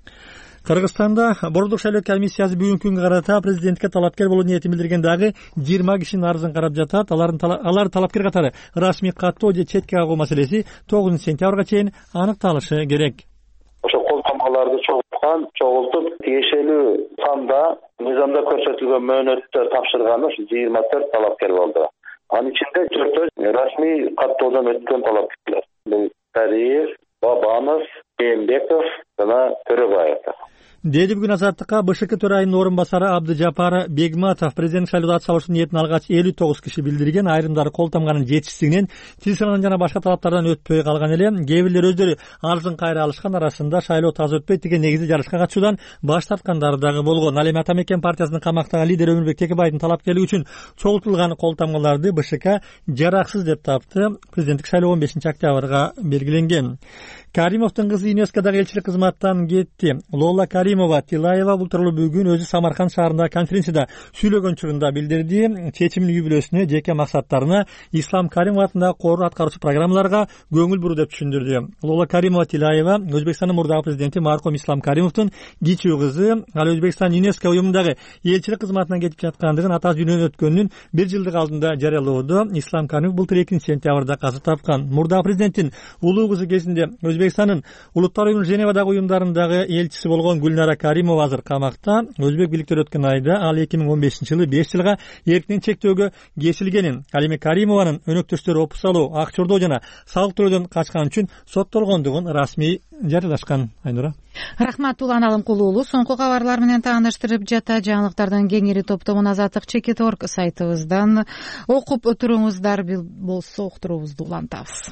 Кыргызстанда Борбордук шайлоо комиссиясы бүгүнкү күнгө карата президентке талапкер болуу ниетин билдирген дагы жыйырма кишинин арызын карап жатат. Алар талапкер катары расмий каттоо же четке кагуу маселеси тогузунчу сентябрга чейин аныкталышы керек. Ошо колтонмаларды чогулткан, чогултуп тиешелүү санда мыйзамда көрсөтүлгөн мөөнөттө тапшырган ушу жыйырма төрт талапкер болду. Анын ичинде төртөө расмий каттоодон өткөн талапкерлер. Бул Кариев, Бабанов, Эмбеков жана Төрөбаев. Деди бүгүн Азаттыкка БШК төрайымынын орун басары Абдыжапар Бегматов президент шайлоодо ат салыштын ниетин алгач элүү тогуз киши билдирген. Айрымдары кол тамганын жетишсиздигинен тил санадан жана башка талаптардан өтпөй калган эле. Кээ бирлери өздөрү арызын кайра алышкан. Арасында шайлоо таза өтпөйт деген негизде жарышка катышуудан баш тарткандары дагы болгон. Ал эми Ата Мекен партиясынын камактагы лидери Өмүрбек Текебайдын талапкерлиги үчүн чогултулган кол тамгаларды БШК жараксыз деп тапты. Президенттик шайлоо он бешинчи октябрга белгиленген. Каримовдун кызы ЮНЕСКОдагы элчилик кызматтан кетти. Лола Каримова Тилаева бул тууралуу бүгүн өзү Самарканд шаарындагы конференцияда сүйлөгөн учурунда билдирди. Чечимдин үй бүлөсүнө, жеке максаттарына, Ислам Каримов атындагы кор аткаруучу программаларга көңүл буруу деп түшүндүрдү. Лола Каримова Тилаева Өзбекстандын мурдагы президенти маркум Ислам Каримовдун кичүү кызы. Ал Өзбекстан ЮНЕСКО уюмундагы элчилик кызматынан кетип жаткандыгын атасы дүйнөдөн өткөнүнүн бир жылдык алдында жарыялоодо. Ислам Каримов былтыр экинчи сентябрда каза тапкан. Мурдагы президенттин улуу кызы кезинде Өзбекстандын улуттар уюмунун Женевадагы уюмдарындагы элчиси болгон Гүлнара Каримова азыр камакта. Өзбек бийликтери өткөн айда ал эки миң он бешинчи жылы беш жылга эрктен чектөөгө кесилгенин. Ал эми Каримованын өнөктөштөрү опус алуу, ак чордоо жана салык төлөөдөн качкан үчүн соттолгондугун расмий жарыялашкан. Айнура. Рахмат Улан Алымкулуу уулу. Соңку кабарлар менен тааныштырып жата. Жаңылыктардын кеңири топтомун Азаттык чекит точка орг сайтыбыздан окуп туруңуздар. Болсо уктуруубузду улантабыз.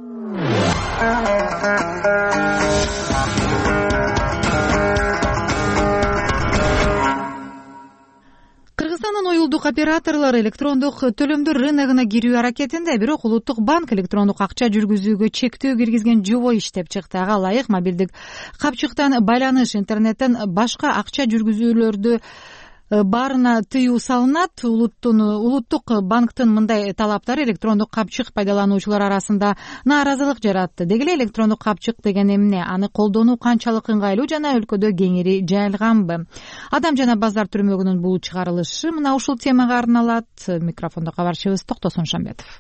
Кыргызстандын уюлдук операторлору электрондук төлөмдөр рыногуна кирүү аракетинде, бирок Улуттук банк электрондук акча жүргүзүүгө чектөө киргизген жобо иштеп чыкты. Ага ылайык мобилдик капчыктан байланыш, интернеттен башка акча жүргүзүүлөрдү баарына тыюу салынат. Улуттук банктын мындай талаптары электрондук капчык пайдалануучулар арасында нааразылык жаратты. Деги эле электрондук капчык деген эмне? Аны колдонуу канчалык ыңгайлуу жана өлкөдө кеңири жайылганбы? Адам жана базар түрмөгүнүн бул чыгарылышы мына ушул темага арналат. Микрофондо кабарчыбыз Токтосун Шамбетов.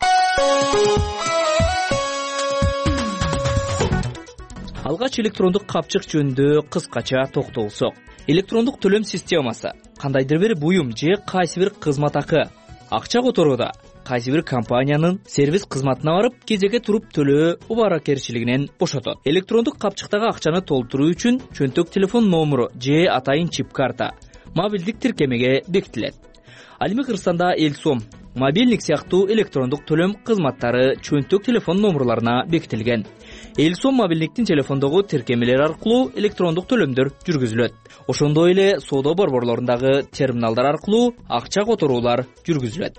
Алгач электрондук капчык жөнүндө кыскача токтолсок. Электрондук төлөм системасы кандайдыр бир буюм же кайсы бир кызматакы акча которууда кайсы бир компаниянын сервис кызматына барып кезекке туруп төлөө убаракерчилигинен бошотот. Электрондук капчыктагы акчаны толтуруу үчүн чөнтөк телефон номуру же атайын чип карта мобилдик тиркемеге бекитилет. Ал эми Кыргызстанда Элсом, мобилник сыяктуу электрондук төлөм кызматтары чөнтөк телефон номурларына бекитилген. Элсом мобилниктин телефондогу тиркемелер аркылуу электрондук төлөмдөр жүргүзүлөт. Ошондой эле соода борборлорундагы терминалдар аркылуу акча которуулар жүргүзүлөт.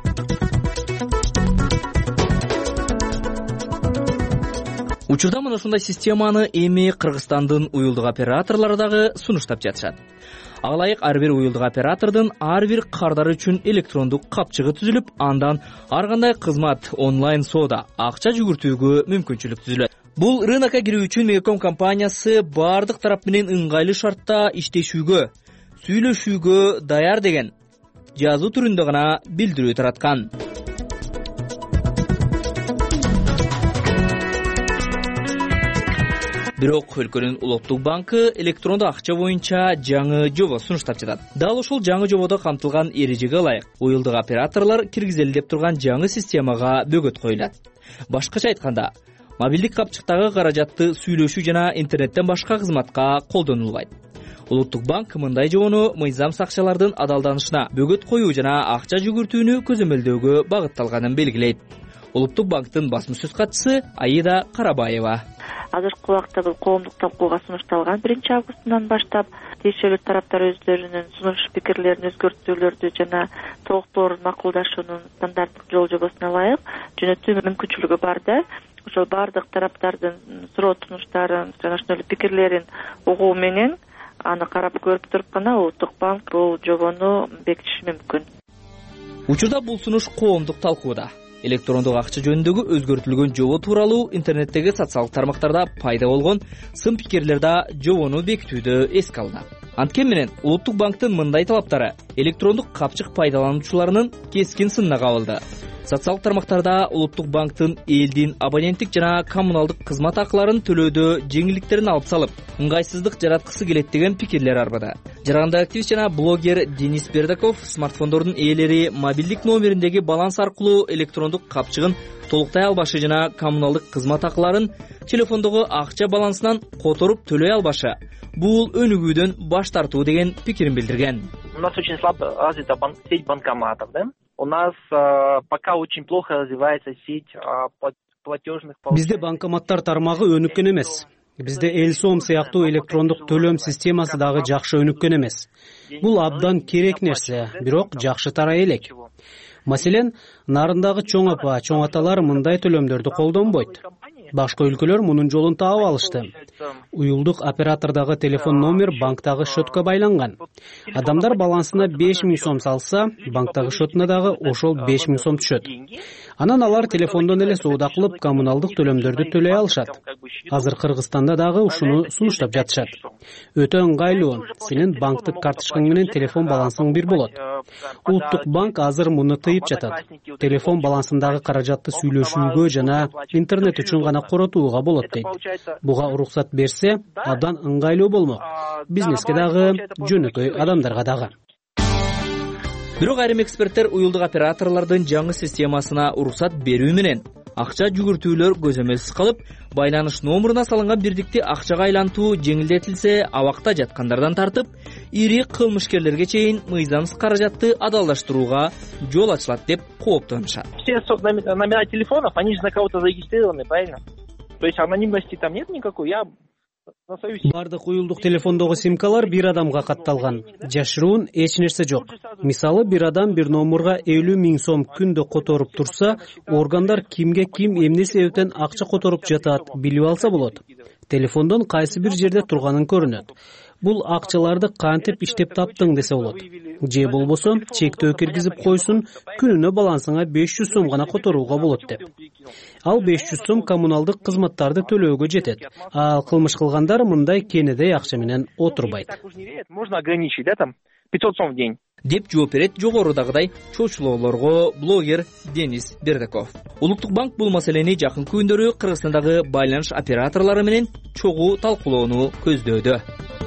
Учурда мына ушундай системаны эми Кыргызстандын уюлдук операторлору дагы сунуштап жатышат. Ага ылайык ар бир уюлдук оператордун ар бир кардары үчүн электрондук капчыгы түзүлүп, андан ар кандай кызмат онлайн соода акча жүгүртүүгө мүмкүнчүлүк түзүлөт. Бул рынокко кирүү үчүн Мегаком компаниясы бардык тарап менен ыңгайлуу шартта иштешүүгө, сүйлөшүүгө даяр деген жазуу түрүндө гана билдирүү тараткан. Бирок өлкөнүн Улуттук банкы электрондук акча боюнча жаңы жобо сунуштап жатат. Дал ошол жаңы жободо камтылган эрежеге ылайык уюлдук операторлор киргизели деп турган жаңы системага бөгөт коюлат. Башкача айтканда, мобилдик капчыктагы каражатты сүйлөшүү жана интернеттен башка кызматка колдонулбайт. Улуттук банк мындай жобону мыйзам сакчылардын адалданышына бөгөт коюу жана акча жүгүртүүнү көзөмөлдөөгө багытталганын белгилейт. Улуттук банктын басма сөз катчысы Аида Карабаева: азыркы убакта бул коомдук талкууга сунушталган биринчи августунан баштап тиешелүү тараптар өздөрүнүн сунуш пикирлерин өзгөртүүлөрдү жана толуктоорун макулдашуунун стандарттык жол жобосуна ылайык жөнөтүү мүмкүнчүлүгү бар да. Ошол бардык тараптардын суроо сунуштарын жана ошол пикирлерин угуу менен аны карап көрүп туруп гана Улуттук банк бул жобону бекитиши мүмкүн. Учурда бул сунуш коомдук талкууда. Электрондук акча жөнүндөгү өзгөртүлгөн жобо тууралуу интернеттеги социалдык тармактарда пайда болгон сын пикирлер да жобону бекитүүдө эске алынат. Анткени менен Улуттук банктын мындай талаптары электрондук капчык пайдалануучуларынын кескин сынына кабылды. Социалдык тармактарда Улуттук банктын элдин абоненттик жана коммуналдык кызмат акыларын төлөөдө жеңилдиктерин алып салып, ыңгайсыздык жараткысы келет деген пикирлер арбады. Жарганда активист жана блогер Денис Бердаков смартфондордун ээлери мобилдик номериндеги баланс аркылуу электрондук капчыгын толуктай албашы жана коммуналдык кызмат акыларын телефондогу акча балансынан которуп төлөй албашы бул өнүгүүдөн баш тартуу деген пикирин билдирген. У нас очень слабо развита сеть банкоматов, да? У нас э, пока очень плохо развивается сеть э, платежных. Бизде банкоматтар тармагы өнүккөн эмес. Бизде эл сом сыяктуу электрондук төлөм системасы дагы жакшы өнүккөн эмес. Бул абдан керек нерсе, бирок жакшы тарай элек. Маселен, нарындагы чоң апа, чоң аталар мындай төлөмдөрдү колдонбойт. Башка өлкөлөр мунун жолун таап алышты. Уюлдук оператордагы телефон номер банктагы счетко байланган. Адамдар балансына беш миң сом салса, банктагы счетуна дагы ошол беш миң сом түшөт. Анан алар телефондон эле соода кылып коммуналдык төлөмдөрдү төлөй алышат. Азыр Кыргызстанда дагы ушуну сунуштап жатышат. Өтө ыңгайлуу. Сенин банктык карточкаң менен телефон балансың бир болот. Улуттук банк азыр муну тыйып жатат. Телефон балансындагы каражатты сүйлөшүүгө жана интернет үчүн гана коротууга болот дейт. Буга уруксат берсе, абдан ыңгайлуу болмок. Бизнеске дагы, жөнөкөй адамдарга дагы. Бирок айрым эксперттер уюлдук операторлордун жаңы системасына уруксат берүү менен акча жүгүртүүлөр көзөмөлсүз калып, байланыш номуруна салынган бирдикти акчага айлантуу жеңилдетилсе, абакта жаткандардан тартып, ири кылмышкерлерге чейин мыйзамсыз каражатты адалдаштырууга жол ачылат деп кооптонушат. Все номера телефонов, они же на кого-то зарегистрированы, правильно? То есть анонимности там нет никакой. Я Бардык уюлдук телефондогу симкалар бир адамга катталган. Жашыруун эч нерсе жок. Мисалы, бир адам бир номурга элүү миң сом күндө которуп турса, органдар кимге ким эмне себептен акча которуп жатат билип алса болот. Телефондон кайсы бир жерде турганын көрүнөт. Бул акчаларды кантип иштеп таптың десе болот. Же болбосо чектөө киргизип койсун, күнүнө балансыңа беш жүз сом гана которууга болот деп. Ал беш жүз сом коммуналдык кызматтарды төлөөгө жетет. Ал кылмыш кылгандар мындай кенедей акча менен отурбайт. Можно ограничить, да, там пятьсот сом в день. Деп жооп берет жогорудагыдай чочулоолорго блогер Денис Бердаков. Улуттук банк бул маселени жакын күндөрү Кыргызстандагы байланыш операторлору менен чогуу талкуулоону көздөөдө.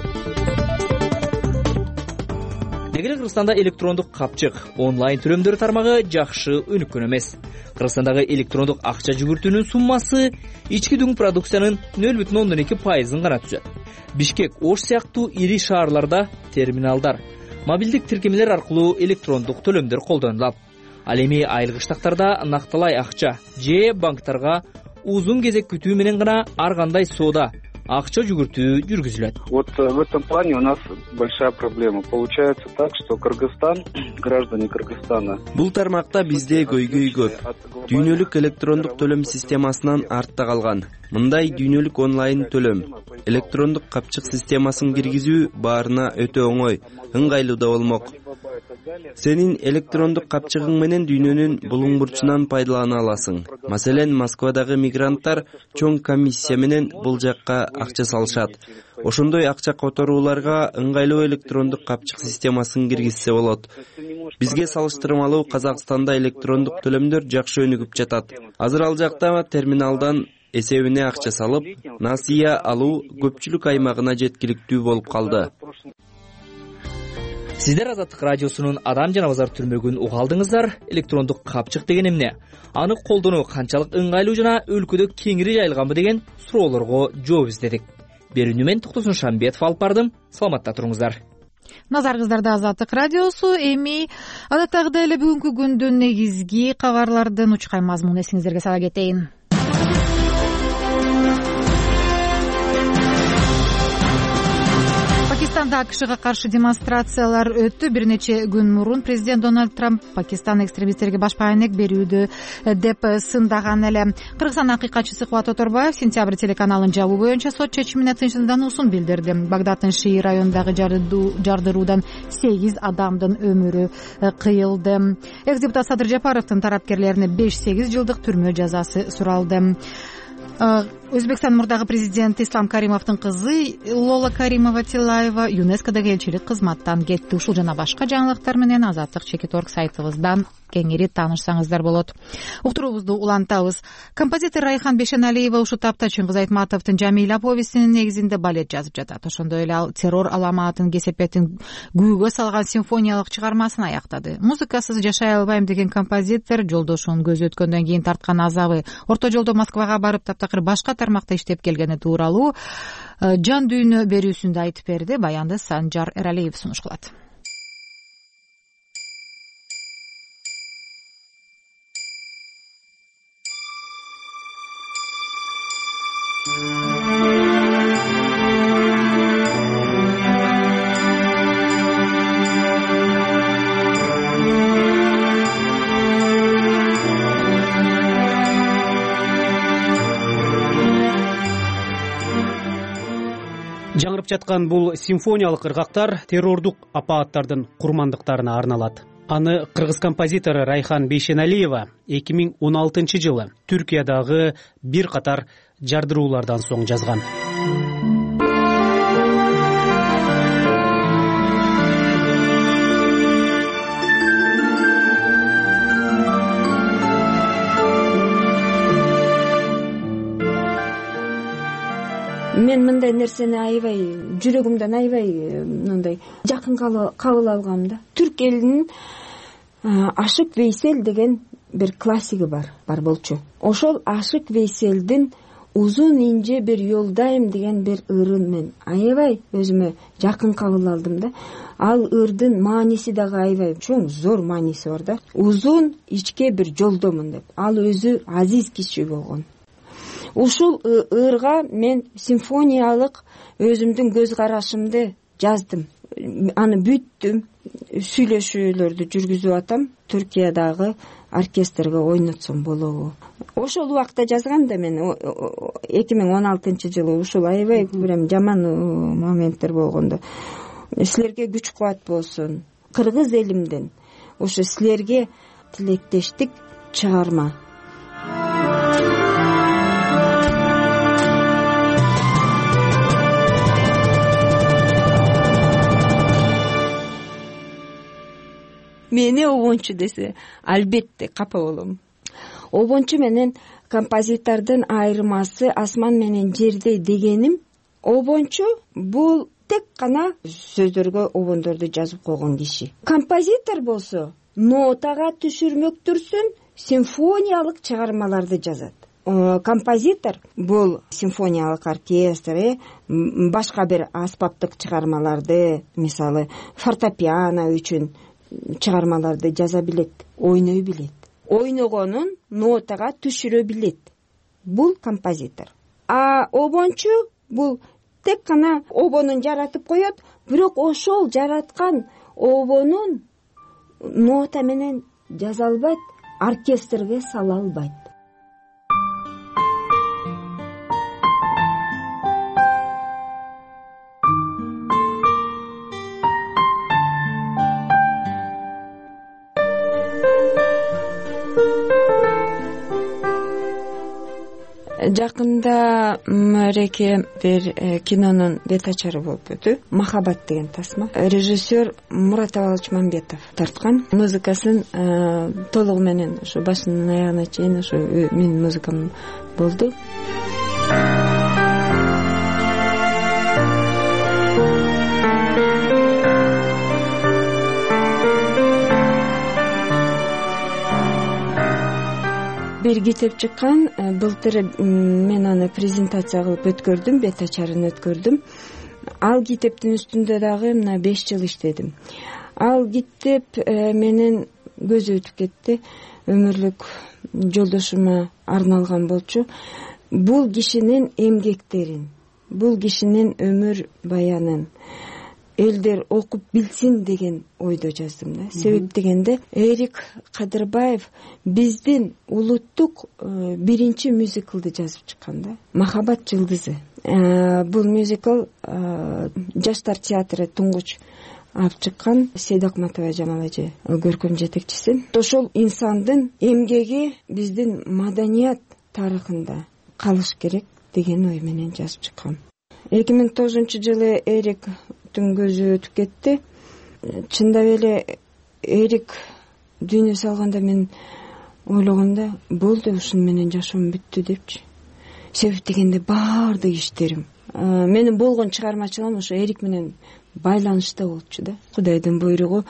Дегеле Кыргызстанда электрондук капчык, онлайн төлөмдөр тармагы жакшы өнүккөн эмес. Кыргызстандагы электрондук акча жүгүртүүнүн суммасы ички дүң продукциянын нөл бүтүн ондон эки пайызын гана түзөт. Бишкек, Ош сыяктуу ири шаарларда терминалдар, мобилдик тиркемелер аркылуу электрондук төлөмдөр колдонулат. Ал эми айылгы штаттарда накталай акча же банктарга узун кезек күтүү менен гана ар кандай соода, акча жүгүртүү жүргүзүлөт. Вот в этом плане у нас большая проблема. Получается так, что Кыргызстан, граждане Кыргызстана. Бул тармакта бизде көйгөй көп. Дүйнөлүк электрондук төлөм системасынан артта калган. Мындай дүйнөлүк онлайн төлөм, электрондук капчык системасын киргизүү баарына өтө оңой, ыңгайлуу да болмок. Сенин электрондук капчыгың менен дүйнөнүн булуң бурчунан пайдалана аласың. Маселен, Москвадагы мигранттар чоң комиссия менен бул жакка акча салышат. Ошондой акча которууларга ыңгайлуу электрондук капчык системасын киргизсе болот. Бизге салыштырмалуу Казакстанда электрондук төлөмдөр жакшы өнүгүп жатат. Азыр ал жакта терминалдан эсебине акча салып, насыя алуу көпчүлүк аймагына жеткиликтүү болуп калды. сиздер Азаттык радиосунун Адам жана базар түрмөгүн уга алдыңыздар. Электрондук капчык деген эмне? Аны колдонуу канчалык ыңгайлуу жана өлкөдө кеңири жайылганбы деген суроолорго жооп издедик. Берүүнү мен Токтосун Шамбетов алып бардым. Саламатта туруңуздар. Назарыңыздарда Азаттык радиосу. Эми адаттагыдай эле бүгүнкү күндүн негизги кабарлардын учкай мазмунун эсиңиздерге сала кетейин. Пакистанда АКШга каршы демонстрациялар өттү. Бир нече күн мурун президент Дональд Трамп Пакистан экстремисттерге баш пайнек берүүдө деп сындаган эле. Кыргызстан акыйкатчысы Кубат Оторбаев сентябрь телеканалын жабуу боюнча сот чечимине тынчсыздануусун билдирди. Багдадтын Шии районундагы жардыруудан сегиз адамдын өмүрү кыйылды. Экс депутат Садыр Жапаровдун тарапкерлерине беш сегиз жылдык түрмө жазасы суралды. Өзбекстан мурдагы президенти Ислам Каримовдун кызы Лола Каримова-Тилаева ЮНЕСКОдогу элчилик кызматтан кетти. Ушул жана башка жаңылыктар менен Азаттык чекит орг сайтыбыздан кеңири таанышсаңыздар болот. Уктуруубузду улантабыз. Композитор Райхан Бешеналиева ушул тапта Чыңгыз Айтматовдун Жамиля повестинин негизинде балет жазып жатат. Ошондой эле ал террор аламатын кесепетин күүгө салган симфониялык чыгармасын аяктады. Музыкасыз жашай албайм деген композитор жолдошунун көзү өткөндөн кийин тарткан азабы, орто жолдо Москвага барып таптакыр башка тармакта иштеп келгени тууралуу жан дүйнө берүүсүндө айтып берди. Баянды Санжар Эралиев сунуш кылат. Жаңырып жаткан бул симфониялык ыргактар террордук апааттардын курмандыктарына арналат. Аны кыргыз композитору Райхан Бейшеналиева эки миң он алтынчы жылы Түркиядагы бир катар жардыруулардан соң жазган. Мен мындай нерсени аябай жүрөгүмдөн аябай мындай жакын кабыл алгам да. Түрк элинин Ашык Вейсел деген бир классиги бар, бар болчу. Ошол Ашык Вейселдин Узун инже бир жолдайм деген бир ырын мен аябай өзүмө жакын кабыл алдым да. Ал ырдын мааниси дагы аябай чоң, зор мааниси бар да. Узун ичке бир жолдомун деп. Ал өзү азиз киши болгон. Ушул ырга мен симфониялык өзүмдүн көз карашымды жаздым. Аны бүттүм, сүйлөшүүлөрдү жүргүзүп атам. Түркиядагы оркестрге ойнотсом болобу? Ошол убакта жазгам да мен эки миң он алтынчы жылы. Ушул аябай прям жаман моменттер болгондо. Силерге күч кубат болсун. Кыргыз элимден ошо силерге тилектештик чыгарма. Мени обончу десе, албетте капа болом. Обончу менен композитордун айырмасы асман менен жердей дегеним, обончу бул тек гана сөздөргө обондорду жазып койгон киши. Композитор болсо нотага түшүрмөктүрсүн, симфониялык чыгармаларды жазат. Композитор бул симфониялык оркестр, башка бир аспаптык чыгармаларды, мисалы фортепиано үчүн чыгармаларды жаза билет, ойной билет. Ойногонун нотага түшүрө билет. Бул композитор. А обончу бул тек гана обонун жаратып коет, бирок ошол жараткан обонун нота менен жаза албайт, оркестрге сала албайт. Жакында Мореке бир кинонун бет ачары болуп өтү. Махаббат деген тасма. Режиссер Мурат Абалович Мамбетов тарткан. Музыкасын толугу менен ушу башынан аягына чейин ушу менин музыкам болду. бир китеп чыккан. Былтыр мен аны презентация кылып өткөрдүм, бет ачарын өткөрдүм. Ал китептин үстүндө дагы мына беш жыл иштедим. Ал китеп менен көзү өтүп кетти. Өмүрлүк жолдошума арналган болчу. Бул кишинин эмгектерин, бул кишинин өмүр баянын элдер окуп билсин деген ойдо жаздым да. Себеп дегенде Эрик Кадырбаев биздин улуттук биринчи мюзиклды жазып чыккан да. Махабат жылдызы. Бул мюзикл жаштар театры туңгуч алып чыккан. Сейд Акматова Жамал эже көркөм жетекчиси. Ошол инсандын эмгеги биздин маданият тарыхында калыш керек деген ой менен жазып чыккан. эки миң тогузунчу жылы Эриктин көзү өтүп кетти. Чындап эле Эрик дүйнө салганда мен ойлогомда болду, ушун менен жашоом бүттү депчи. Себеп дегенде баардык иштерим, менин болгон чыгармачылыгым ошо Эрик менен байланышта болчу да. Кудайдын буйругу.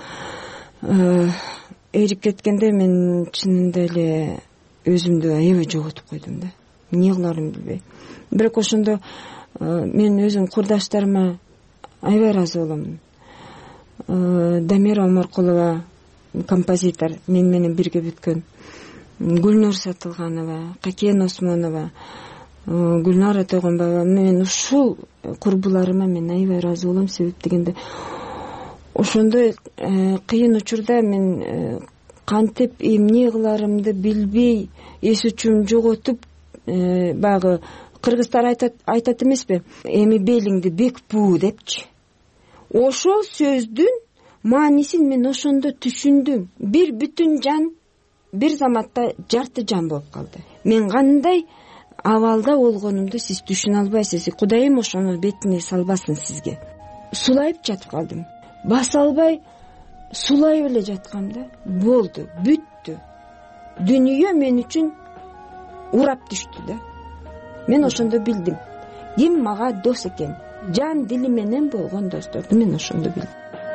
Эрик кеткенде мен чынында эле өзүмдү аябай жоготуп койдум да. Эмне кыларымды билбей. Бирок ошондо мен өзүм курдаштарыма аябай ыраазы болом. Дамира Омаркулова композитор мен менен бирге бүткөн, Гүлнур Сатылганова, Какен Осмонова, Гүлнара Тойгонбаева, мен ушул курбуларыма мен аябай ыраазы болом. Себеп дегенде ошондой кыйын учурда мен кантип эмне кыларымды билбей, эс үчүм жоготуп, баягы кыргыздар айтат айтат эмеспи, эми белиңди бек буу депчи. Ошол сөздүн маанисин мен ошондо түшүндүм. Бир бүтүн жан бир заматта жарты жан болуп калды. Мен кандай абалда болгонумду сиз түшүнө албайсыз. Кудайым ошону бетине салбасын сизге. Сулайып жатып калдым. Баса албай сулайып эле жаткам да. Болду, бүттү. Дүнүйө мен үчүн урап түштү да. Мен ошондо билдим. Ким мага дос экен? Жан дили менен болгон досторду мен ошондо билдим.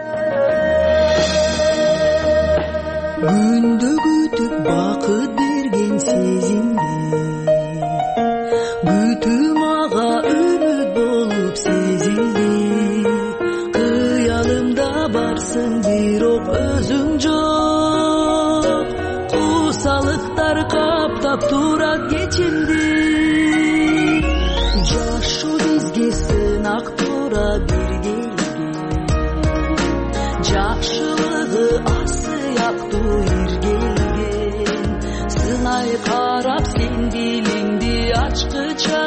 Күндө күтүп бакыт берген сезимди, күтүм ага үмүт болуп сезилди. Кыялымда барсың бирок өзүң жок, кусалыктар каптап турат кечимди. Жашоо бизге сынак тура биргелиги, жакшылыгы асыяктуу иргелген. Сынай карап сен дилиңди ачкыча,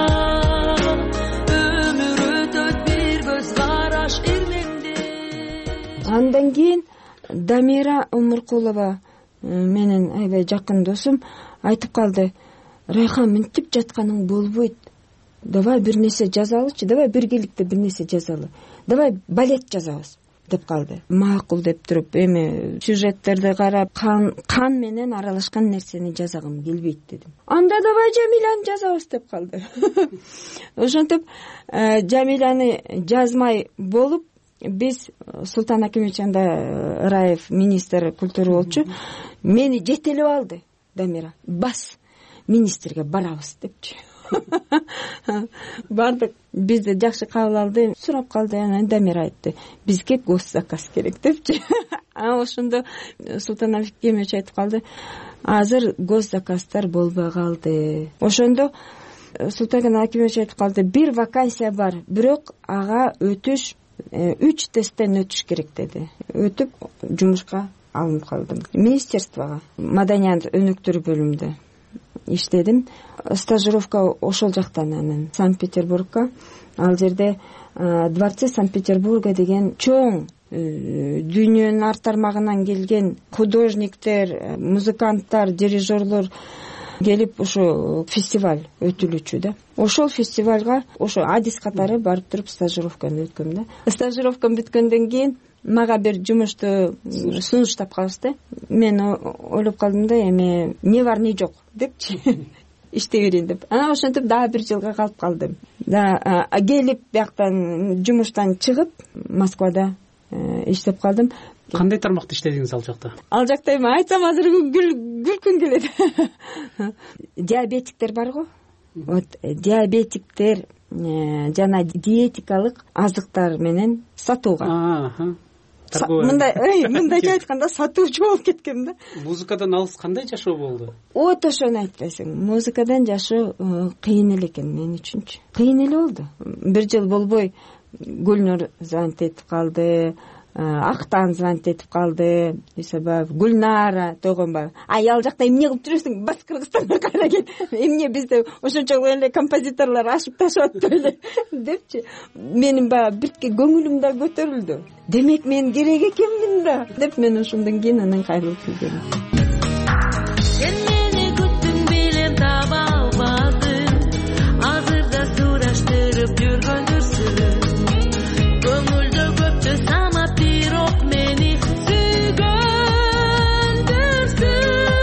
өмүр өтөт бир көз караш ирмемде. Андан кийин Дамира Омаркулова менен аябай жакын досум айтып калды: Райхан, мынтип жатканың болбойт. Давай бир нерсе жазалычы, давай биргеликте бир нерсе жазалы. Давай балет жазабыз деп калды. Макул деп туруп, эми сюжеттерди карап, кан кан менен аралашкан нерсени жазагым келбейт дедим. Анда давай Жамиланы жазабыз деп калды. Ошентип Жамиланы жазмай болуп, биз Султан Акимович анда Раев министр культура болчу, мени жетелеп алды. Дамира, бас министрге барабыз депчи. Бардык, бизди жакшы кабыл алды, сурап калды. Анан Дамира айтты: бизге госзаказ керек депчи. А ошондо Султан Акимович айтып калды: азыр госзаказдар болбой калды. Ошондо Султан Акимович айтып калды: бир вакансия бар, бирок ага өтүш үч тесттен өтүш керек деди. Өтүп жумушка алынып калдым. Министерствого маданият өнүктүрүү бөлүмүндө иштедим. Стажировка ошол жактан, анан Санкт-Петербургка. Ал жерде Дворце Санкт-Петербурга деген чоң дүйнөнүн ар тармагынан келген художниктер, музыканттар, дирижерлор келип ошо фестиваль өтүлүчү да. Ошол фестивальга ошо адис катары барып туруп стажировканы өткөм да. Стажировкам бүткөндөн кийин мага бир жумушту сунуштап калышты. Мен ойлоп калдым да, эми не бар не жок депчи, иштей берейин деп. Анан ошентип дагы бир жылга калып калдым. Да келип бияктан жумуштан чыгып Москвада иштеп калдым. кандай тармакта иштедиңиз ал жакта? Ал жакта эми айтсам азыр күлкүм келет. Диабетиктер барго, вот диабетиктер жана диетикалык азыктар менен сатууга. Мындай мындайча айтканда сатуучу болуп кеткем да. Музыкадан алыс кандай жашоо болду? Вот ошону айтпайсың. Музыкадан жашоо кыйын эле экен мен үчүнчү. Кыйын эле болду. Бир жыл болбой Гүлнур звонить этип калды, Актан звонить этип калды, Исабаев, Гүлнара Тойгонбаев. Ай, ал жакта эмне кылып жүрөсүң? Бас Кыргызстанга кайра кел. Эмне бизде ошончо эле композиторлор ашып ташып атты эле депчи. Менин баягы бирке көңүлүм да көтөрүлдү. Демек мен керек экенмин да деп мен ошондон кийин анан кайрылып келдим. Сен мени күттүң билем таба албадым. Азырда сураштырып жүргөндүрсүң. Көңүлдө көптү самап бирок мени сүйгөндүрсүң.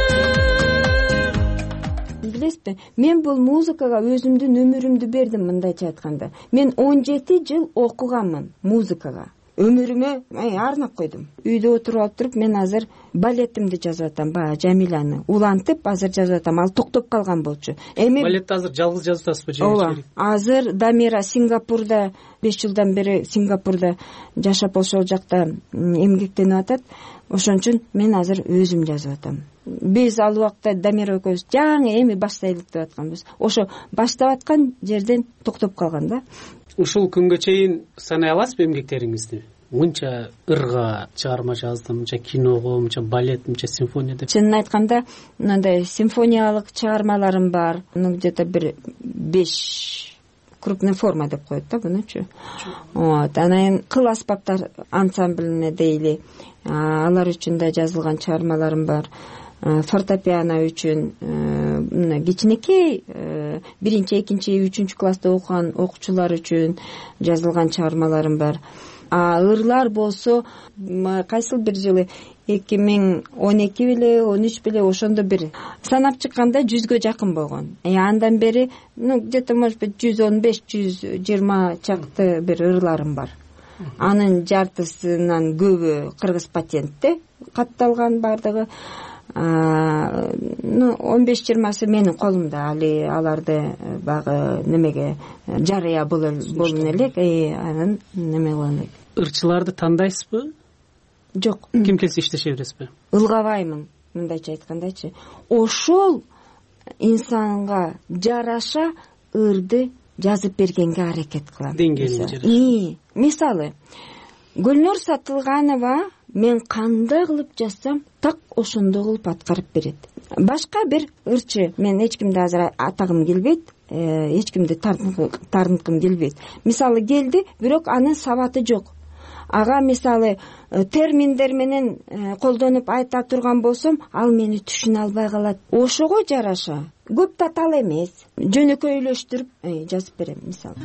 Билесизби, мен бул музыкага өзүмдүн өмүрүмдү бердим, мындайча айтканда. Мен он жети жыл окуганмын музыкага. Өмүрүмө арнап койдум. Үйдө отуруп алып туруп мен азыр балетимди жазып атам, баягы Жамиланы улантып азыр жазып атам. Ал токтоп калган болчу. Эми балетти азыр жалгыз жазып атасызбы же? Ооба. Азыр Дамира Сингапурда беш жылдан бери Сингапурда жашап ошол жакта эмгектенип атат. Ошон үчүн мен азыр өзүм жазып атам. Биз ал убакта Дамира экөөбүз жаңы эми баштайлык деп атканбыз. Ошо баштап аткан жерден токтоп калган да. Ушул күнгө чейин санай аласызбы эмгектериңизди? Мынча ырга чыгарма жаздым, мынча киного, мынча балет, мынча симфония деп. Чынын айтканда, мындай симфониялык чыгармаларым бар. Ну где-то бир беш крупная форма деп коет да бунучу. Вот, анан кыл аспаптар ансамблине дейли. Алар үчүн да жазылган чыгармаларым бар. Фортепиано үчүн мына кичинекей биринчи, экинчи, үчүнчү класста окуган окуучулар үчүн жазылган чыгармаларым бар. А ырлар болсо кайсыл бир жылы эки миң он эки беле, он үч беле ошондо бир санап чыкканда жүзгө жакын болгон. Э андан бери, ну где-то может быть жүз он беш, жүз жыйырма чакты бир ырларым бар. Анын жартысынан көбү кыргыз патентте катталган бардыгы. Ну он беш жыйырмасы менин колумда. Али аларды багы немеге жарыя болун элек, анан неме болгон элек. Ырчыларды тандайсызбы? Жок. Ким келсе иштеше бересизби? Ылгабаймын, мындайча айткандачы. Ошол инсанга жараша ырды жазып бергенге аракет кылам. Деңгээлине жараша. Мисалы, Гүлнур Сатылганова мен кандай кылып жазсам, так ошондой кылып аткарып берет. Башка бир ырчы, мен эч кимди азыр атагым келбейт, эч кимди тартынткым келбейт. Мисалы келди, бирок анын сабаты жок. Ага мисалы терминдер менен колдонуп айта турган болсом, ал мени түшүнө албай калат. Ошого жараша көп татал эмес, жөнөкөйлөштүрүп жазып берем мисалы.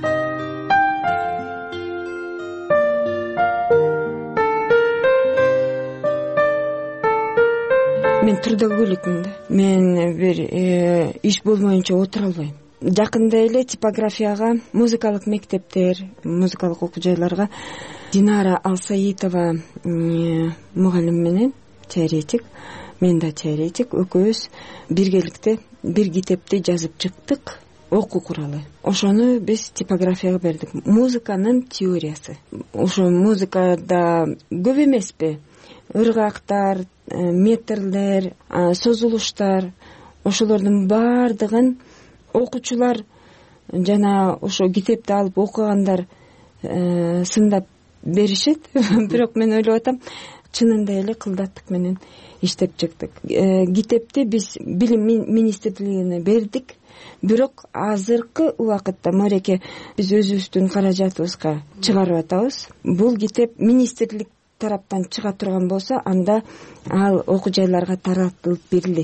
Мен түрдөгө элекмин да. Мен бир иш болмоюнча отура албайм. Жакында эле типографияга, музыкалык мектептер, музыкалык окуу жайларга Динара Алсаитова мугалим менен теоретик, мен да теоретик, экөөбүз биргеликте бир китепти жазып чыктык, окуу куралы. Ошону биз типографияга бердик. Музыканын теориясы. Ошо музыкада көп эмеспи? Ыргактар, метрлер, созулуштар, ошолордун баардыгын окуучулар жана ошо китепти алып окугандар сындап беришет. Бирок мен ойлоп атам, чынында эле кылдаттык менен иштеп чыктык. Китепти биз билим министрлигине бердик. Бирок азыркы убакытта мореке биз өзүбүздүн каражатыбызга чыгарып атабыз. Бул китеп министрлик тараптан чыга турган болсо, анда ал окуу жайларга таратылып берилет.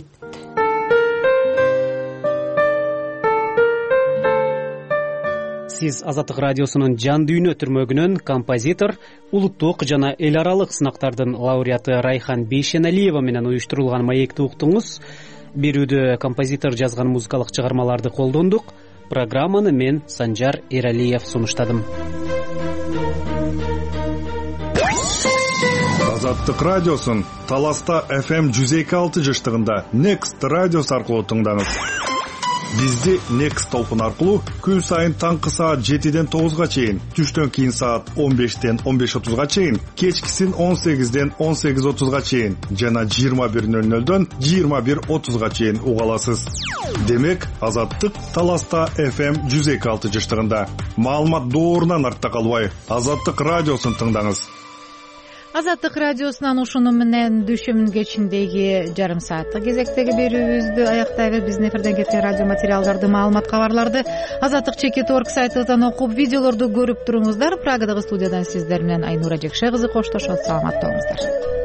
Сиз Азаттык радиосунун жан дүйнө түрмөгүнөн композитор, улуттук жана эл аралык сынактардын лауреаты Райхан Бейшеналиева менен уюштурулган маекти уктуңуз. Берүүдө композитор жазган музыкалык чыгармаларды колдондук. Программаны мен Санжар Эралиев сунуштадым. Азаттык радиосун Таласта эф эм жүз эки алты жыштыгында Next радиосу аркылуу тыңдаңыз. Бизди Next толкун аркылуу күн сайын таңкы саат жетиден тогузга чейин, түштөн кийин саат он бештен он беш отузга чейин, кечкисин он сегизден он сегиз отузга чейин жана жыйырма бир нөл нөлдөн жыйырма бир отузга чейин уга аласыз. Демек, Азаттык Таласта эф эм жүз эки алты жыштыгында. Маалымат доорунан артта калбай, Азаттык радиосун тыңдаңыз. Азаттык радиосунан ушуну менен дүйшөмүн кечиндеги жарым сааттык кезектеги берүүбүздү аяктайбыз. Биздин эфирден кеткен радио материалдарды, маалымат, кабарларды Азаттык чекит точка орг сайтыбыздан окуп, видеолорду көрүп туруңуздар. Прагадагы студиядан сиздер менен Айнура Жекше кызы коштошот. Саламатта болуңуздар.